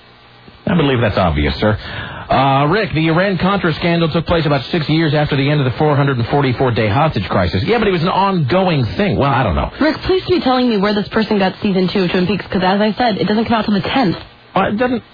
A: I believe that's obvious, sir. Uh, Rick, the Iran-Contra scandal took place about six years after the end of the four hundred forty-four day hostage crisis. Yeah, but it was an ongoing thing. Well, I don't know.
B: Rick, please be telling me where this person got season two of Twin Peaks, because as I said, it doesn't come out till the tenth.
A: Well, it doesn't...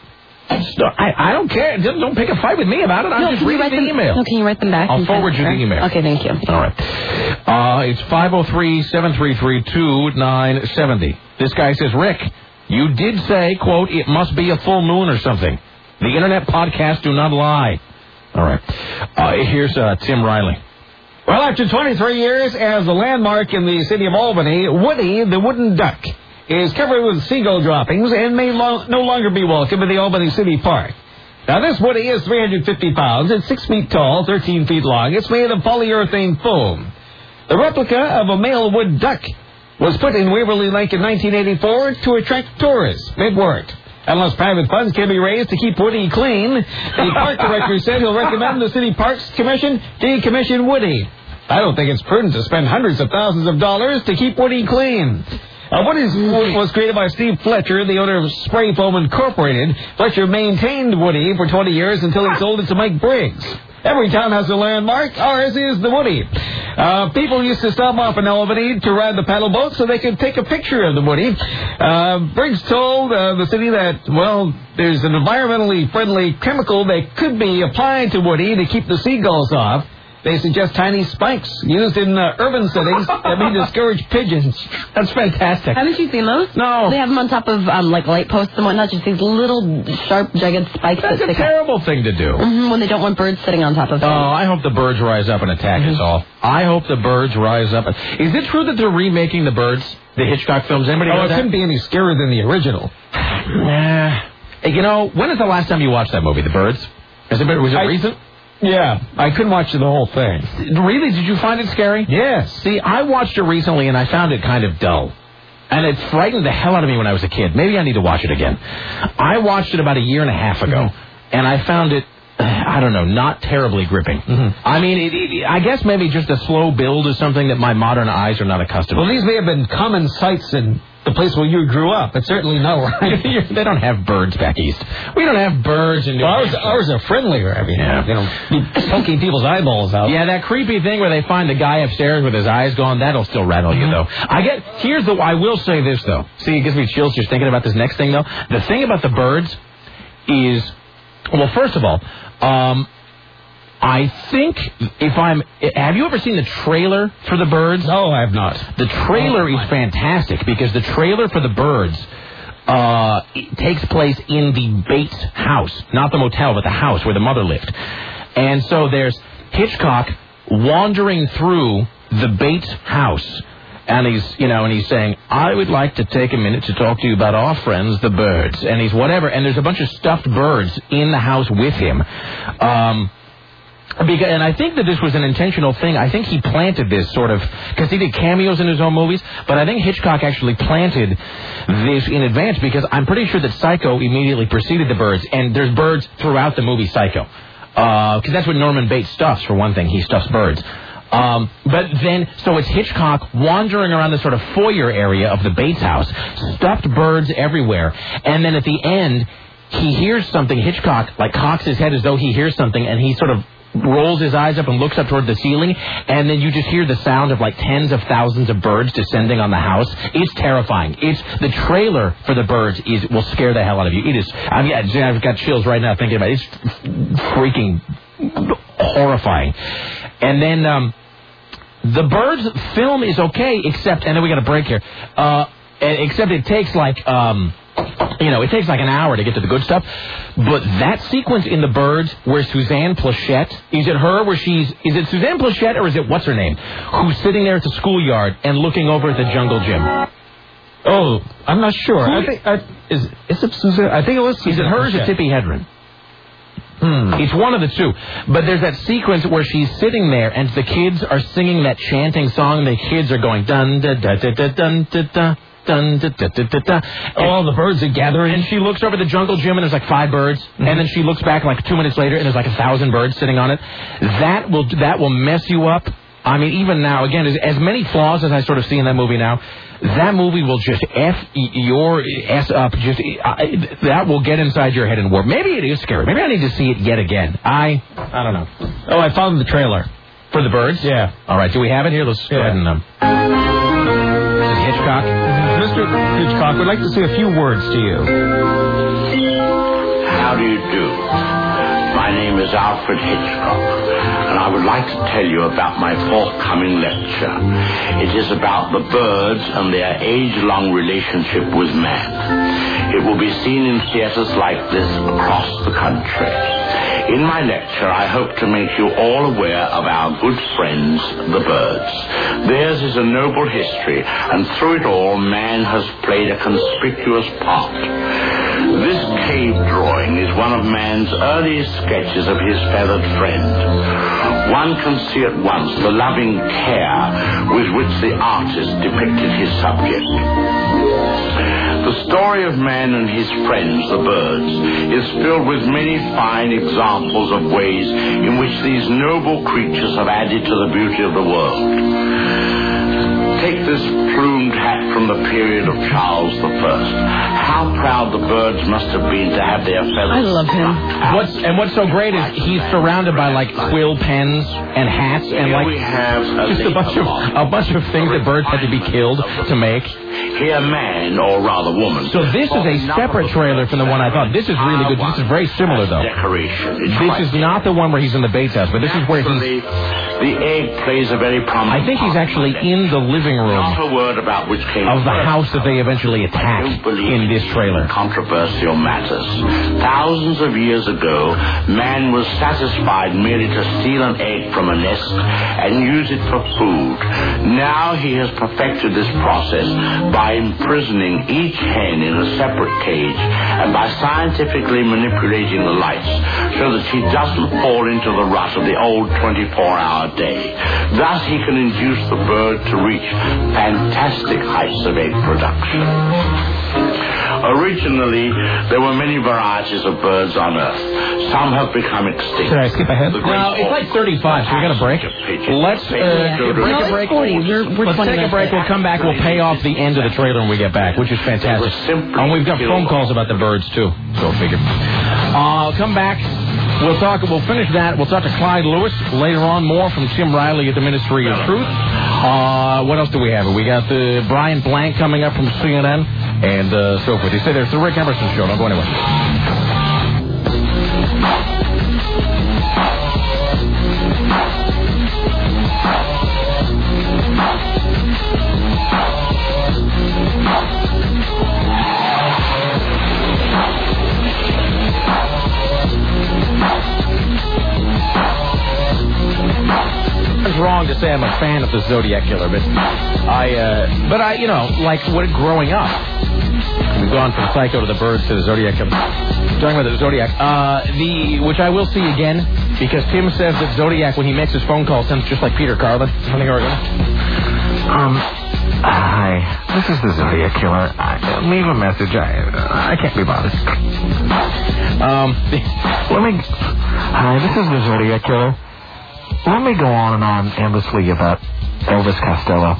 A: I, I don't care. Don't, don't pick a fight with me about it. I'm
B: no,
A: just
B: can you
A: reading
B: write
A: the
B: them,
A: email.
B: No, can you write them back?
A: I'll forward you the email.
B: Okay, thank you.
A: All right. Uh, it's five oh three, seven three three, two nine seven oh. This guy says, Rick, you did say, quote, it must be a full moon or something. The Internet podcasts do not lie. All right. Uh, here's uh, Tim Riley.
E: Well, after twenty-three years as a landmark in the city of Albany, Woody the wooden duck is covered with seagull droppings and may lo- no longer be welcome in the Albany City Park. Now, this Woody is three hundred fifty pounds. It's six feet tall, thirteen feet long. It's made of polyurethane foam. The replica of a male wood duck was put in Waverly Lake in nineteen eighty-four to attract tourists. It worked. Unless private funds can be raised to keep Woody clean, the park director said he'll recommend the City Parks Commission decommission Woody. I don't think it's prudent to spend hundreds of thousands of dollars to keep Woody clean. Uh, Woody was created by Steve Fletcher, the owner of Spray Foam Incorporated. Fletcher maintained Woody for twenty years until he sold it to Mike Briggs. Every town has a landmark. Ours is the Woody. Uh, people used to stop off in Albany to ride the paddle boat so they could take a picture of the Woody. Uh, Briggs told uh, the city that, well, there's an environmentally friendly chemical that could be applied to Woody to keep the seagulls off. They suggest tiny spikes used in uh, urban settings that may discourage pigeons.
A: That's fantastic.
B: Haven't you seen those?
A: No.
B: They have them on top of um, like light posts and whatnot, just these little sharp, jagged spikes.
A: That's
B: that
A: a
B: stick
A: terrible up. thing to do.
B: Mm-hmm, when they don't want birds sitting on top of them.
A: Oh, I hope the birds rise up and attack
B: mm-hmm.
A: us all. I hope the birds rise up. Is it true that they're remaking the Birds, the Hitchcock films? Anybody
E: oh,
A: know
E: it
A: that?
E: couldn't be any scarier than the original.
A: Nah. You know, when is the last time you watched that movie, The Birds? Has it been, was it
E: I,
A: recent?
E: Yeah, I couldn't watch the whole thing.
A: Really? Did you find it scary?
E: Yes.
A: See, I watched it recently and I found it kind of dull. And it frightened the hell out of me when I was a kid. Maybe I need to watch it again. I watched it about a year and a half ago, mm-hmm. and I found it, I don't know, not terribly gripping. Mm-hmm. I mean, it, it, I guess maybe just a slow build is something that my modern eyes are not accustomed
E: well,
A: to.
E: Well, these may have been common sights in the place where you grew up, but certainly no, right?
A: They don't have birds back east. We don't have birds in New
E: well,
A: Hampshire.
E: Ours, ours are friendlier. I mean,
A: yeah.
E: you know, poking people's eyeballs out.
A: Yeah, that creepy thing where they find the guy upstairs with his eyes gone, that'll still rattle mm-hmm. you, though. I get, here's the, I will say this, though. See, it gives me chills just thinking about this next thing, though. The thing about the birds is, well, first of all, um... I think if I'm... Have you ever seen the trailer for The Birds?
E: No, I have not.
A: The trailer oh, is fantastic because the trailer for The Birds uh, takes place in the Bates house. Not the motel, but the house where the mother lived. And so there's Hitchcock wandering through the Bates house. And he's, you know, and he's saying, I would like to take a minute to talk to you about our friends, the birds. And he's whatever. And there's a bunch of stuffed birds in the house with him. Um... Because, and I think that this was an intentional thing. I think he planted this sort of, because he did cameos in his own movies, but I think Hitchcock actually planted this in advance because I'm pretty sure that Psycho immediately preceded The Birds, and there's birds throughout the movie Psycho. Because uh, that's what Norman Bates stuffs, for one thing. He stuffs birds. Um, but then, so it's Hitchcock wandering around the sort of foyer area of the Bates house, stuffed birds everywhere, and then at the end, he hears something. Hitchcock, like, cocks his head as though he hears something, and he sort of rolls his eyes up and looks up toward the ceiling, and then you just hear the sound of like tens of thousands of birds descending on the house. It's terrifying. It's the trailer for The Birds is will scare the hell out of you. It is. I mean, I've got chills right now thinking about it. It's freaking horrifying. And then um, The Birds film is okay, except, and then we got a break here. Uh, except it takes like. Um, You know, it takes like an hour to get to the good stuff. But that sequence in The Birds where Suzanne Plachette, is it her where she's, is it Suzanne Plachette or is it what's her name? Who's sitting there at the schoolyard and looking over at the jungle gym?
E: Oh, I'm not sure.
A: Who,
E: I think, I, is, is it Suzanne? I think it was Suzanne.
A: Is it her or is it Tippi Hedren? Hmm. It's one of the two. But there's that sequence where she's sitting there and the kids are singing that chanting song. The kids are going dun da da da da dun da da. Dun, da, da, da, da, da.
E: All the birds are gathering.
A: And she looks over the jungle gym and there's like five birds. Mm-hmm. And then she looks back like two minutes later and there's like a thousand birds sitting on it. That will that will mess you up. I mean, even now, again, as, as many flaws as I sort of see in that movie now, that movie will just F your ass up. Just uh, that will get inside your head and warp. Maybe it is scary. Maybe I need to see it yet again. I I don't know.
E: Oh, I found the trailer.
A: For The Birds?
E: Yeah.
A: All right, do we have it here? Let's go
E: yeah.
A: ahead and... Um, is it Hitchcock?
E: Mister Hitchcock, we'd like to say a few words to you.
K: How do you do? My name is Alfred Hitchcock, and I would like to tell you about my forthcoming lecture. It is about the birds and their age-long relationship with man. It will be seen in theaters like this across the country. In my lecture, I hope to make you all aware of our good friends, the birds. Theirs is a noble history, and through it all, man has played a conspicuous part. This cave drawing is one of man's earliest sketches of his feathered friend. One can see at once the loving care with which the artist depicted his subject. The story of man and his friends, the birds, is filled with many fine examples of ways in which these noble creatures have added to the beauty of the world. Take this plumed hat from the period of Charles the First. How proud the birds must have been to have their feathers.
B: I love him.
A: What's, and what's so great is he's surrounded by like quill pens and hats and
K: Here
A: like
K: we have a
A: just a bunch of a bunch of things that birds had to be killed to make.
K: Here, man, or rather woman.
A: So this is a separate trailer from the one I thought. This is really good. This is very similar, though.
K: Decoration.
A: This is not the one where he's in the Bates house, but this is where he's...
K: The egg plays a very prominent
A: I think he's actually in the living room
K: Not a word about which came
A: of the
K: first.
A: house that they eventually attack in this trailer.
K: Controversial matters. Thousands of years ago, man was satisfied merely to steal an egg from a nest and use it for food. Now he has perfected this process by imprisoning each hen in a separate cage and by scientifically manipulating the lights so that she doesn't fall into the rut of the old twenty-four hour day. Thus he can induce the bird to reach fantastic heights of egg production. Originally, there were many varieties of birds on Earth. Some have become extinct.
A: Should I skip ahead? No, it's like thirty-five, so we got a break. Let's uh, break a break. Let's take a break. We'll come back. We'll pay off the end of the trailer when we get back, which is fantastic. And we've got phone calls about the birds, too. Go figure. Uh, come back. We'll talk. We'll finish that. We'll talk to Clyde Lewis later on. More from Tim Riley at the Ministry of Truth. Uh, what else do we have? We got the Brian Blank coming up from C N N and uh, so forth. You say there's the Rick Emerson Show. Don't go anywhere. It's wrong to say I'm a fan of the Zodiac Killer, but I, uh, but I, you know, like what growing up, we've gone from Psycho to the Birds to the Zodiac Killer. Talking about the Zodiac, uh, the which I will see again because Tim says that Zodiac, when he makes his phone call, sounds just like Peter Carlin. Something or other. Um, hi, this is the Zodiac Killer. I, uh, leave a message. I, I can't be bothered. Um, let me. Hi, this is the Zodiac Killer. Let me go on and on endlessly about Elvis Costello.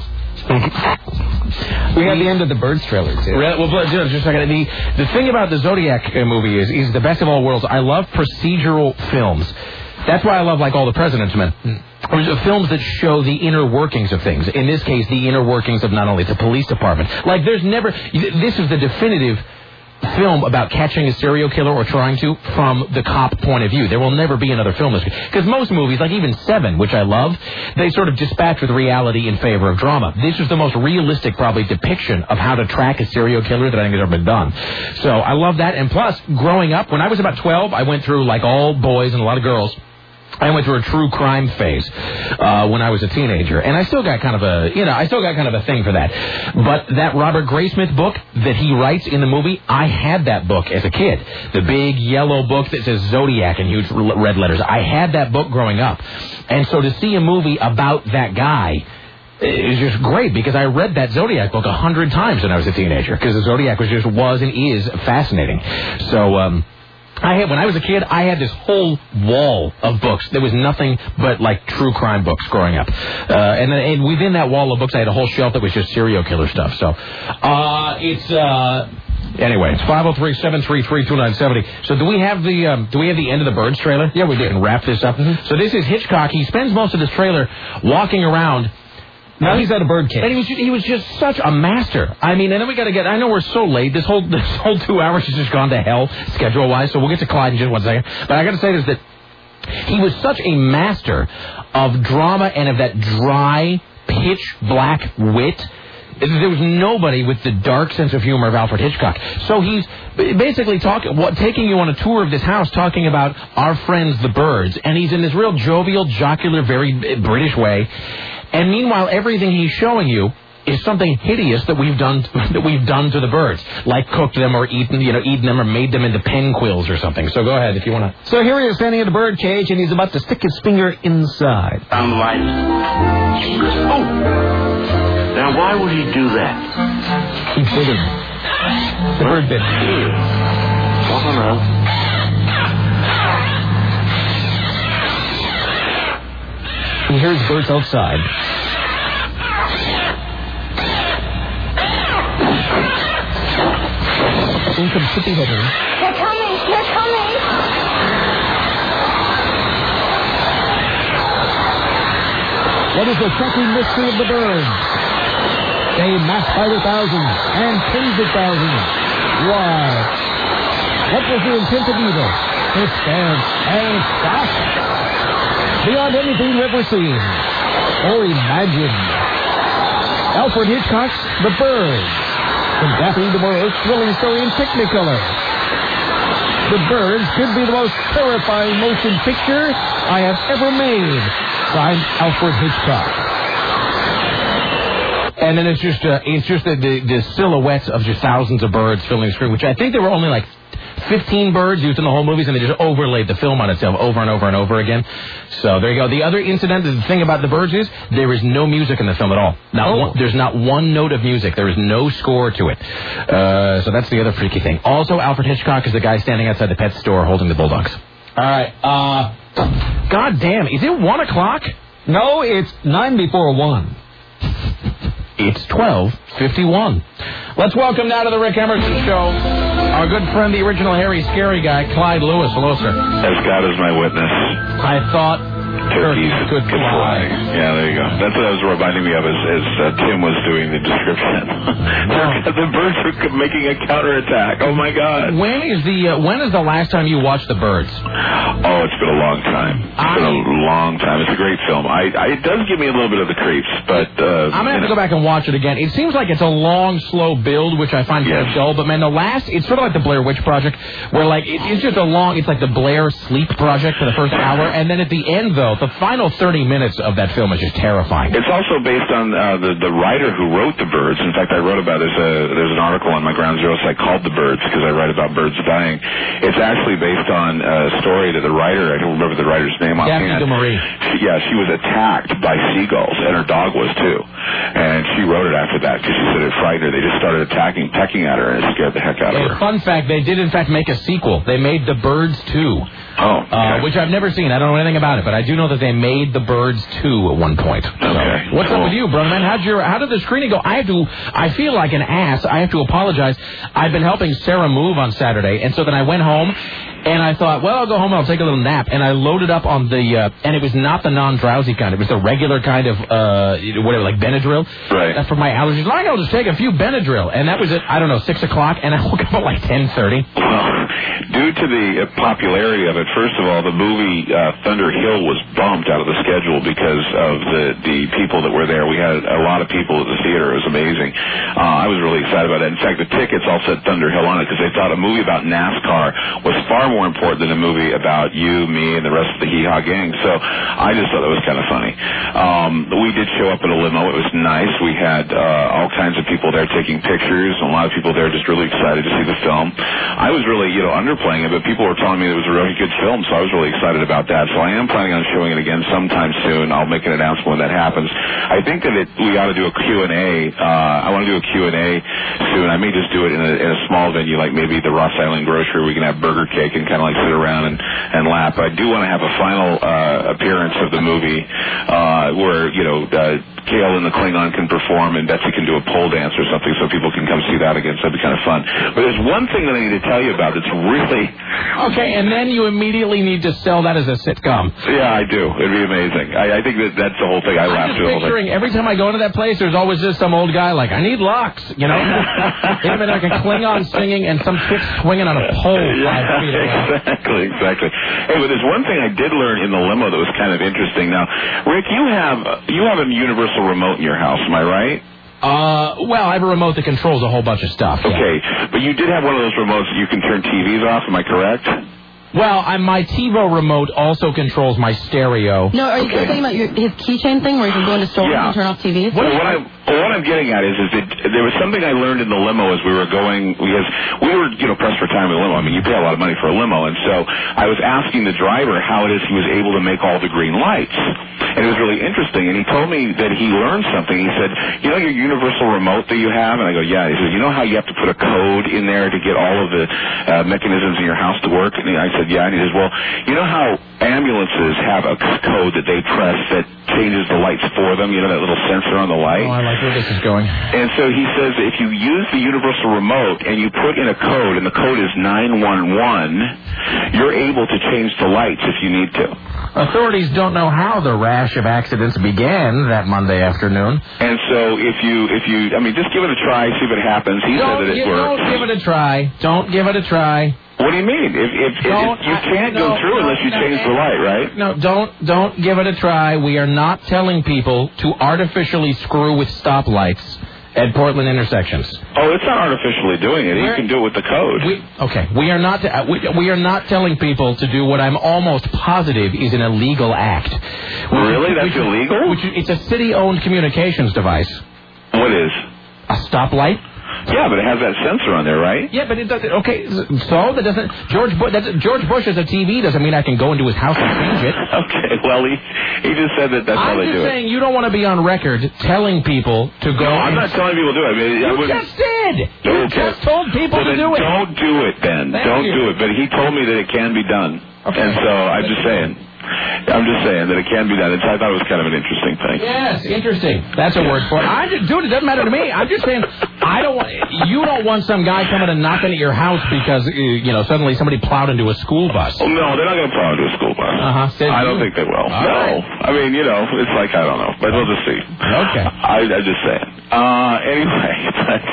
E: We have the end of the Birds trailer, too.
A: Well, but just a second. The, the thing about the Zodiac movie is, is the best of all worlds. I love procedural films. That's why I love, like, All the President's Men. Or films that show the inner workings of things. In this case, the inner workings of not only the police department. Like, there's never... This is the definitive film about catching a serial killer or trying to from the cop point of view. There will never be another film this because most movies, like even Seven, which I love, they sort of dispatch with reality in favor of drama. This is the most realistic, probably, depiction of how to track a serial killer that I think has ever been done. So I love that. And plus, growing up, when I was about twelve, I went through, like all boys and a lot of girls, I went through a true crime phase uh, when I was a teenager, and I still got kind of a, you know, I still got kind of a thing for that. But that Robert Graysmith book that he writes in the movie, I had that book as a kid. The big yellow book that says Zodiac in huge red letters. I had that book growing up. And so to see a movie about that guy is just great because I read that Zodiac book a hundred times when I was a teenager because the Zodiac was just was and is fascinating. So, um... I had, when I was a kid, I had this whole wall of books. There was nothing but, like, true crime books growing up. Uh, and, then, and within that wall of books, I had a whole shelf that was just serial killer stuff. So, uh, it's, uh, anyway, it's five oh three, seven three three, two nine seven oh. So do we have the, um, do we have the end of the Birds trailer? Yeah, we do. And wrap this up. Mm-hmm. So this is Hitchcock. He spends most of this trailer walking around.
E: Now he's at a bird cage.
A: And he was, he was just such a master. I mean, and then we got to get, I know we're so late. This whole this whole two hours has just gone to hell, schedule-wise, so we'll get to Clyde in just one second. But I got to say this, that he was such a master of drama and of that dry, pitch-black wit. There was nobody with the dark sense of humor of Alfred Hitchcock. So he's basically talking, what, taking you on a tour of this house, talking about our friends, the birds, and he's in this real jovial, jocular, very British way. And meanwhile, everything he's showing you is something hideous that we've done that we've done to the birds, like cooked them or eaten, you know, eaten them or made them into pen quills or something. So go ahead if you want to.
E: So here he is standing in the bird cage, and he's about to stick his finger inside.
K: I'm right. Oh, now why would he do that?
E: He bit him. The bird bit him.
K: I don't know.
E: He hears birds outside. In comes Chippy Hitter.
G: They're coming! They're coming!
E: What is the shocking mystery of the birds? They massed by the thousands and tens of thousands. Why? What was the intent of evil? To dance and stop. Beyond anything we've ever seen or imagined. Alfred Hitchcock's The Birds. From Daphne du Maurier's thrilling story in Technicolor. The Birds could be the most terrifying motion picture I have ever made. Signed Alfred Hitchcock.
A: And then it's just uh, it's just the, the, the silhouettes of just thousands of birds filling the screen, which I think there were only like fifteen birds used in the whole movie, and they just overlaid the film on itself over and over and over again. So there you go. The other incident, the thing about the birds is there is no music in the film at all. Not oh. one, there's not one note of music. There is no score to it. Uh, so that's the other freaky thing. Also, Alfred Hitchcock is the guy standing outside the pet store holding the bulldogs.
E: All right. Uh,
A: God damn. Is it one o'clock?
E: No, it's nine before one.
A: It's twelve fifty-one. Let's welcome now to the Rick Emerson Show our good friend, the original hairy, scary guy, Clyde Lewis. Hello, sir.
L: As God is my witness.
A: I thought
L: turkeys could fly. Yeah, there you go. That's what I was reminding me of as, as uh, Tim was doing the description. The birds were making a counterattack. Oh, my God.
A: When is the uh, when is the last time you watched The Birds?
L: Oh, it's been a long time. It's I... been a long time. It's a great film. I, I It does give me a little bit of the creeps, but... Uh,
A: I'm going to have to go back and watch it again. It seems like it's a long, slow build, which I find kind of dull, but, man, the last... It's sort of like the Blair Witch Project, where, like, it, it's just a long... It's like the Blair Sleep Project for the first hour, and then at the end, though, the final thirty minutes of that film is just terrifying.
L: It's also based on uh, the the writer who wrote The Birds. In fact, I wrote about this. Uh, there's an article on my Ground Zero site called The Birds because I write about birds dying. It's actually based on a story that the writer, I don't remember the writer's name offhand.
A: Daphne du Maurier.
L: She, yeah, she was attacked by seagulls, and her dog was too. And she wrote it after that because she said it frightened her. They just started attacking, pecking at her, and it scared the heck out of her.
A: Fun fact, they did in fact make a sequel. They made The Birds two.
L: Oh, okay.
A: uh, which I've never seen. I don't know anything about it, but I do know that they made The Birds two at one point. So,
L: okay.
A: What's
L: cool.
A: up with you, brother man? How'd your how did the screening go? I have to. I feel like an ass. I have to apologize. I've been helping Sarah move on Saturday, and so then I went home. And I thought, well, I'll go home and I'll take a little nap. And I loaded up on the, uh, and it was not the non-drowsy kind. It was the regular kind of, uh, whatever, like Benadryl.
L: Right.
A: Uh, for my allergies. Like, I'll just take a few Benadryl. And that was at, I don't know, six o'clock. And I woke up at like ten thirty.
L: Well, due to the popularity of it, first of all, the movie uh, Thunder Hill was bumped out of the schedule because of the, the people that were there. We had a lot of people at the theater. It was amazing. Uh, I was really excited about that. In fact, the tickets all said Thunder Hill on it because they thought a movie about NASCAR was far more important than a movie about you, me, and the rest of the Hee Haw gang. So I just thought that was kind of funny. Um, we did show up in a limo. It was nice. We had uh, all kinds of people there taking pictures, and a lot of people there just really excited to see the film. I was really, you know, underplaying it, but people were telling me it was a really good film, so I was really excited about that. So I am planning on showing it again sometime soon. I'll make an announcement when that happens. I think that it, we ought to do a Q and A. Uh, I want to do a Q and A soon. I may just do it in a, in a small venue, like maybe the Ross Island Grocery. We can have burger cake and kind of like sit around and, and laugh. I do want to have a final uh, appearance of the movie uh, where, you know, uh, Kale and the Klingon can perform and Betsy can do a pole dance or something so people can come see that again. So that'd be kind of fun. But there's one thing that I need to tell you about that's really...
A: Okay, and then you immediately need to sell that as a sitcom.
L: Yeah, I do. It'd be amazing. I, I think that that's the whole thing. I laugh
A: to. I'm just picturing every time I go into that place, there's always just some old guy like, I need locks, you know? Him and like a Klingon singing and some chick swinging on a pole.
L: Yeah, exactly, exactly. Hey, but there's one thing I did learn in the limo that was kind of interesting. Now, Rick, you have you have a universal remote in your house, am I right?
A: Uh, well, I have a remote that controls a whole bunch of stuff.
L: Okay,
A: yeah.
L: But you did have one of those remotes that you can turn T Vs off, am I correct?
A: Well, I'm, my TiVo remote also controls my stereo.
B: No, are you
L: okay.
B: talking about your, his keychain thing where you can go into stores
L: yeah.
B: and turn off T Vs?
L: Well, what, I, what I'm getting at is, is that there was something I learned in the limo as we were going, because we were, you know, pressed for time in the limo. I mean, you pay a lot of money for a limo, and so I was asking the driver how it is he was able to make all the green lights. And it was really interesting, and he told me that he learned something. He said, you know your universal remote that you have? And I go, yeah. He said, you know how you have to put a code in there to get all of the uh, mechanisms in your house to work? And I said, yeah. And he says, well, you know how ambulances have a code that they press that changes the lights for them, you know, that little sensor on the light?
A: Oh, I like where this is going.
L: And so he says if you use the universal remote and you put in a code, and the code is nine one one, you're able to change the lights if you need to.
A: Authorities don't know how the rash of accidents began that Monday afternoon.
L: And so if you, if you, I mean, just give it a try, see if it happens. He
A: don't,
L: said that it
A: you,
L: works.
A: Don't give it a try. Don't give it a try.
L: What do you mean? If, if, if you can't
A: I,
L: go
A: no,
L: through
A: no,
L: unless you
A: no,
L: change
A: no,
L: the light, right?
A: No, don't don't give it a try. We are not telling people to artificially screw with stoplights at Portland intersections.
L: Oh, it's not artificially doing it.
A: We're,
L: you can do it with the code.
A: We, okay, we are not uh, we, we are not telling people to do what I'm almost positive is an illegal act.
L: Really?
A: Which,
L: That's
A: which,
L: illegal?
A: Which, it's a city-owned communications device.
L: What is?
A: A stoplight.
L: Yeah, but it has that sensor on there, right?
A: Yeah, but it doesn't. Okay, so that doesn't. George Bush. That's, George Bush as a T V doesn't mean I can go into his house and change it.
L: Okay, well he he just said that that's
A: I'm
L: how they do it.
A: just saying you don't want to be on record telling people to go.
L: No, I'm not telling people to do it. I mean,
A: you
L: I wouldn't...
A: just did. You
L: okay.
A: just told people
L: well,
A: to
L: then
A: do it.
L: Don't do it then.
A: Thank
L: don't
A: you.
L: do it. But he told me that it can be done,
A: okay.
L: and so I'm just saying. I'm just saying that it can be done. It's, I thought it was kind of an interesting thing.
A: Yes, interesting. That's a word for it. I just, dude, it doesn't matter to me. I'm just saying, I don't want, you don't want some guy coming and knocking at your house because, uh, you know, suddenly somebody plowed into a school bus.
L: Oh, no, they're not going to plow into a school bus.
A: Uh-huh.
L: I don't think they will.
A: All
L: no.
A: right.
L: I mean, you know, it's like, I don't know. But we'll just see.
A: Okay.
L: I, I'm just saying. Uh, anyway, but...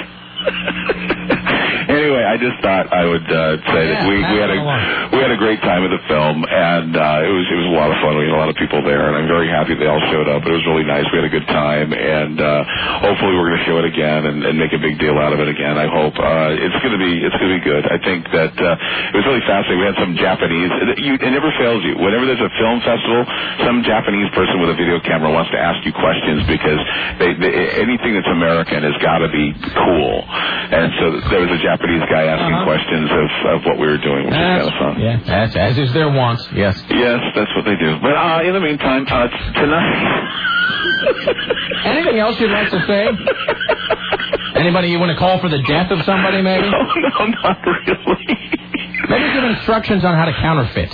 L: Anyway, I just thought I would uh, say
A: yeah,
L: that we, we had a we had a great time at the film, and uh, it was it was a lot of fun. We had a lot of people there, and I'm very happy they all showed up. It was really nice. We had a good time, and uh, hopefully we're going to show it again and, and make a big deal out of it again. I hope uh, it's going to be it's going to be good. I think that uh, it was really fascinating. We had some Japanese. You, it never fails you. Whenever there's a film festival, some Japanese person with a video camera wants to ask you questions because they, they, anything that's American has got to be cool. And so there was a Japanese guy asking
A: uh-huh.
L: questions of, of what we were doing, which
A: that's,
L: is kind of fun.
A: Yeah, that's, as is their wants, yes.
L: Yes, that's what they do. But uh, in the meantime, uh, tonight...
A: Anything else you'd like to say? Anybody you want to call for the death of somebody, maybe?
L: No, no, not really.
A: Maybe give instructions on how to counterfeit.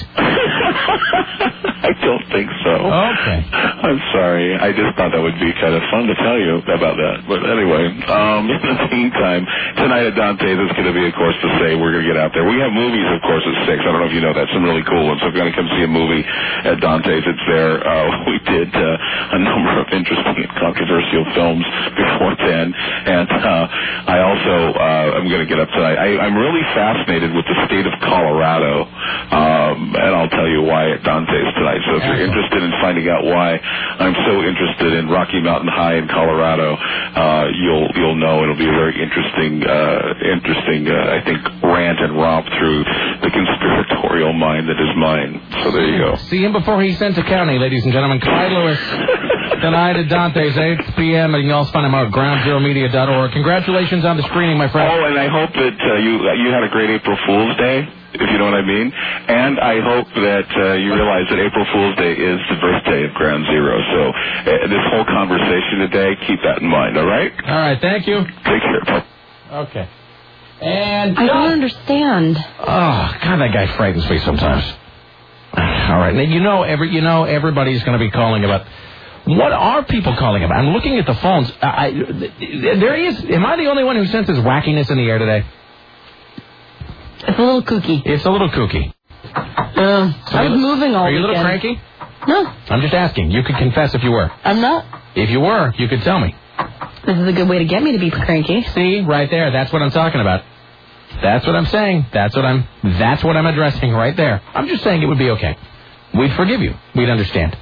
L: I don't think so.
A: Okay.
L: I'm sorry. I just thought that would be kind of fun to tell you about that. But anyway, um, in the meantime, tonight at Dante's, it's going to be, of course, to say we're going to get out there. We have movies, of course, at six. I don't know if you know that. Some really cool ones. So if you're going to come see a movie at Dante's, it's there. Uh, we did uh, a number of interesting and controversial films before then. And uh, I also, uh, I'm going to get up tonight. I, I'm really fascinated with the state of Colorado, um, and I'll tell you why at Dante's tonight. So if you're interested in finding out why I'm so interested in Rocky Mountain High in Colorado, uh, you'll you'll know it'll be a very interesting, uh, interesting, uh, I think, rant and romp through the conspiratorial mind that is mine. So there you go.
A: See him before he's sent to county, ladies and gentlemen. Clyde Lewis tonight at Dante's, eight p.m. and you can also find him out at ground zero media dot org. Congratulations on the screening, my friend.
L: Oh, and I hope that uh, you you had a great April Fool's Day, if you know what I mean. And I hope that uh, you realize that April Fool's Day is the birthday of Ground Zero. So uh, this whole conversation today, keep that in mind, all right?
A: All right, thank you.
L: Take care.
A: Okay. And
B: I don't understand.
A: Oh, God, that guy frightens me sometimes. All right, now you know every you know everybody's going to be calling about. What are people calling about? I'm looking at the phones. I, there is. Am I the only one who senses wackiness in the air today?
B: It's a little kooky.
A: It's a little kooky.
B: Uh, I was moving all
A: Are you a little
B: weekend.
A: cranky?
B: No.
A: I'm just asking. You could confess if you were.
B: I'm not.
A: If you were, you could tell me.
B: This is a good way to get me to be cranky.
A: See, right there. That's what I'm talking about. That's what I'm saying. That's what I'm. That's what I'm addressing right there. I'm just saying it would be okay. We'd forgive you. We'd understand.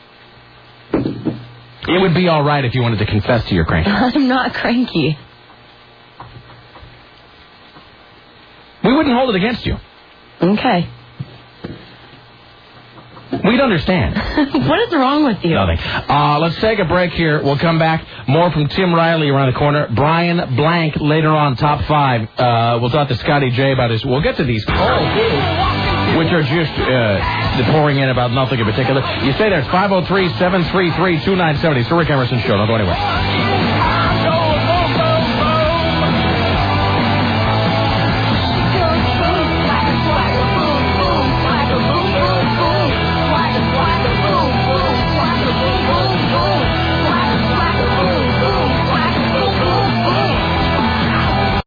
A: It would be all right if you wanted to confess to your cranky.
B: I'm not cranky.
A: We wouldn't hold it against you.
B: Okay.
A: We'd understand.
B: What is wrong with you?
A: Nothing. Uh, let's take a break here. We'll come back. More from Tim Riley around the corner. Brian Blank later on, top five. Uh, we'll talk to Scotty J about his... We'll get to these calls, too, which are just uh, pouring in about nothing in particular. You stay there. It's five oh three, seven three three, two nine seven oh. It's the Rick Emerson Show. Don't go anywhere.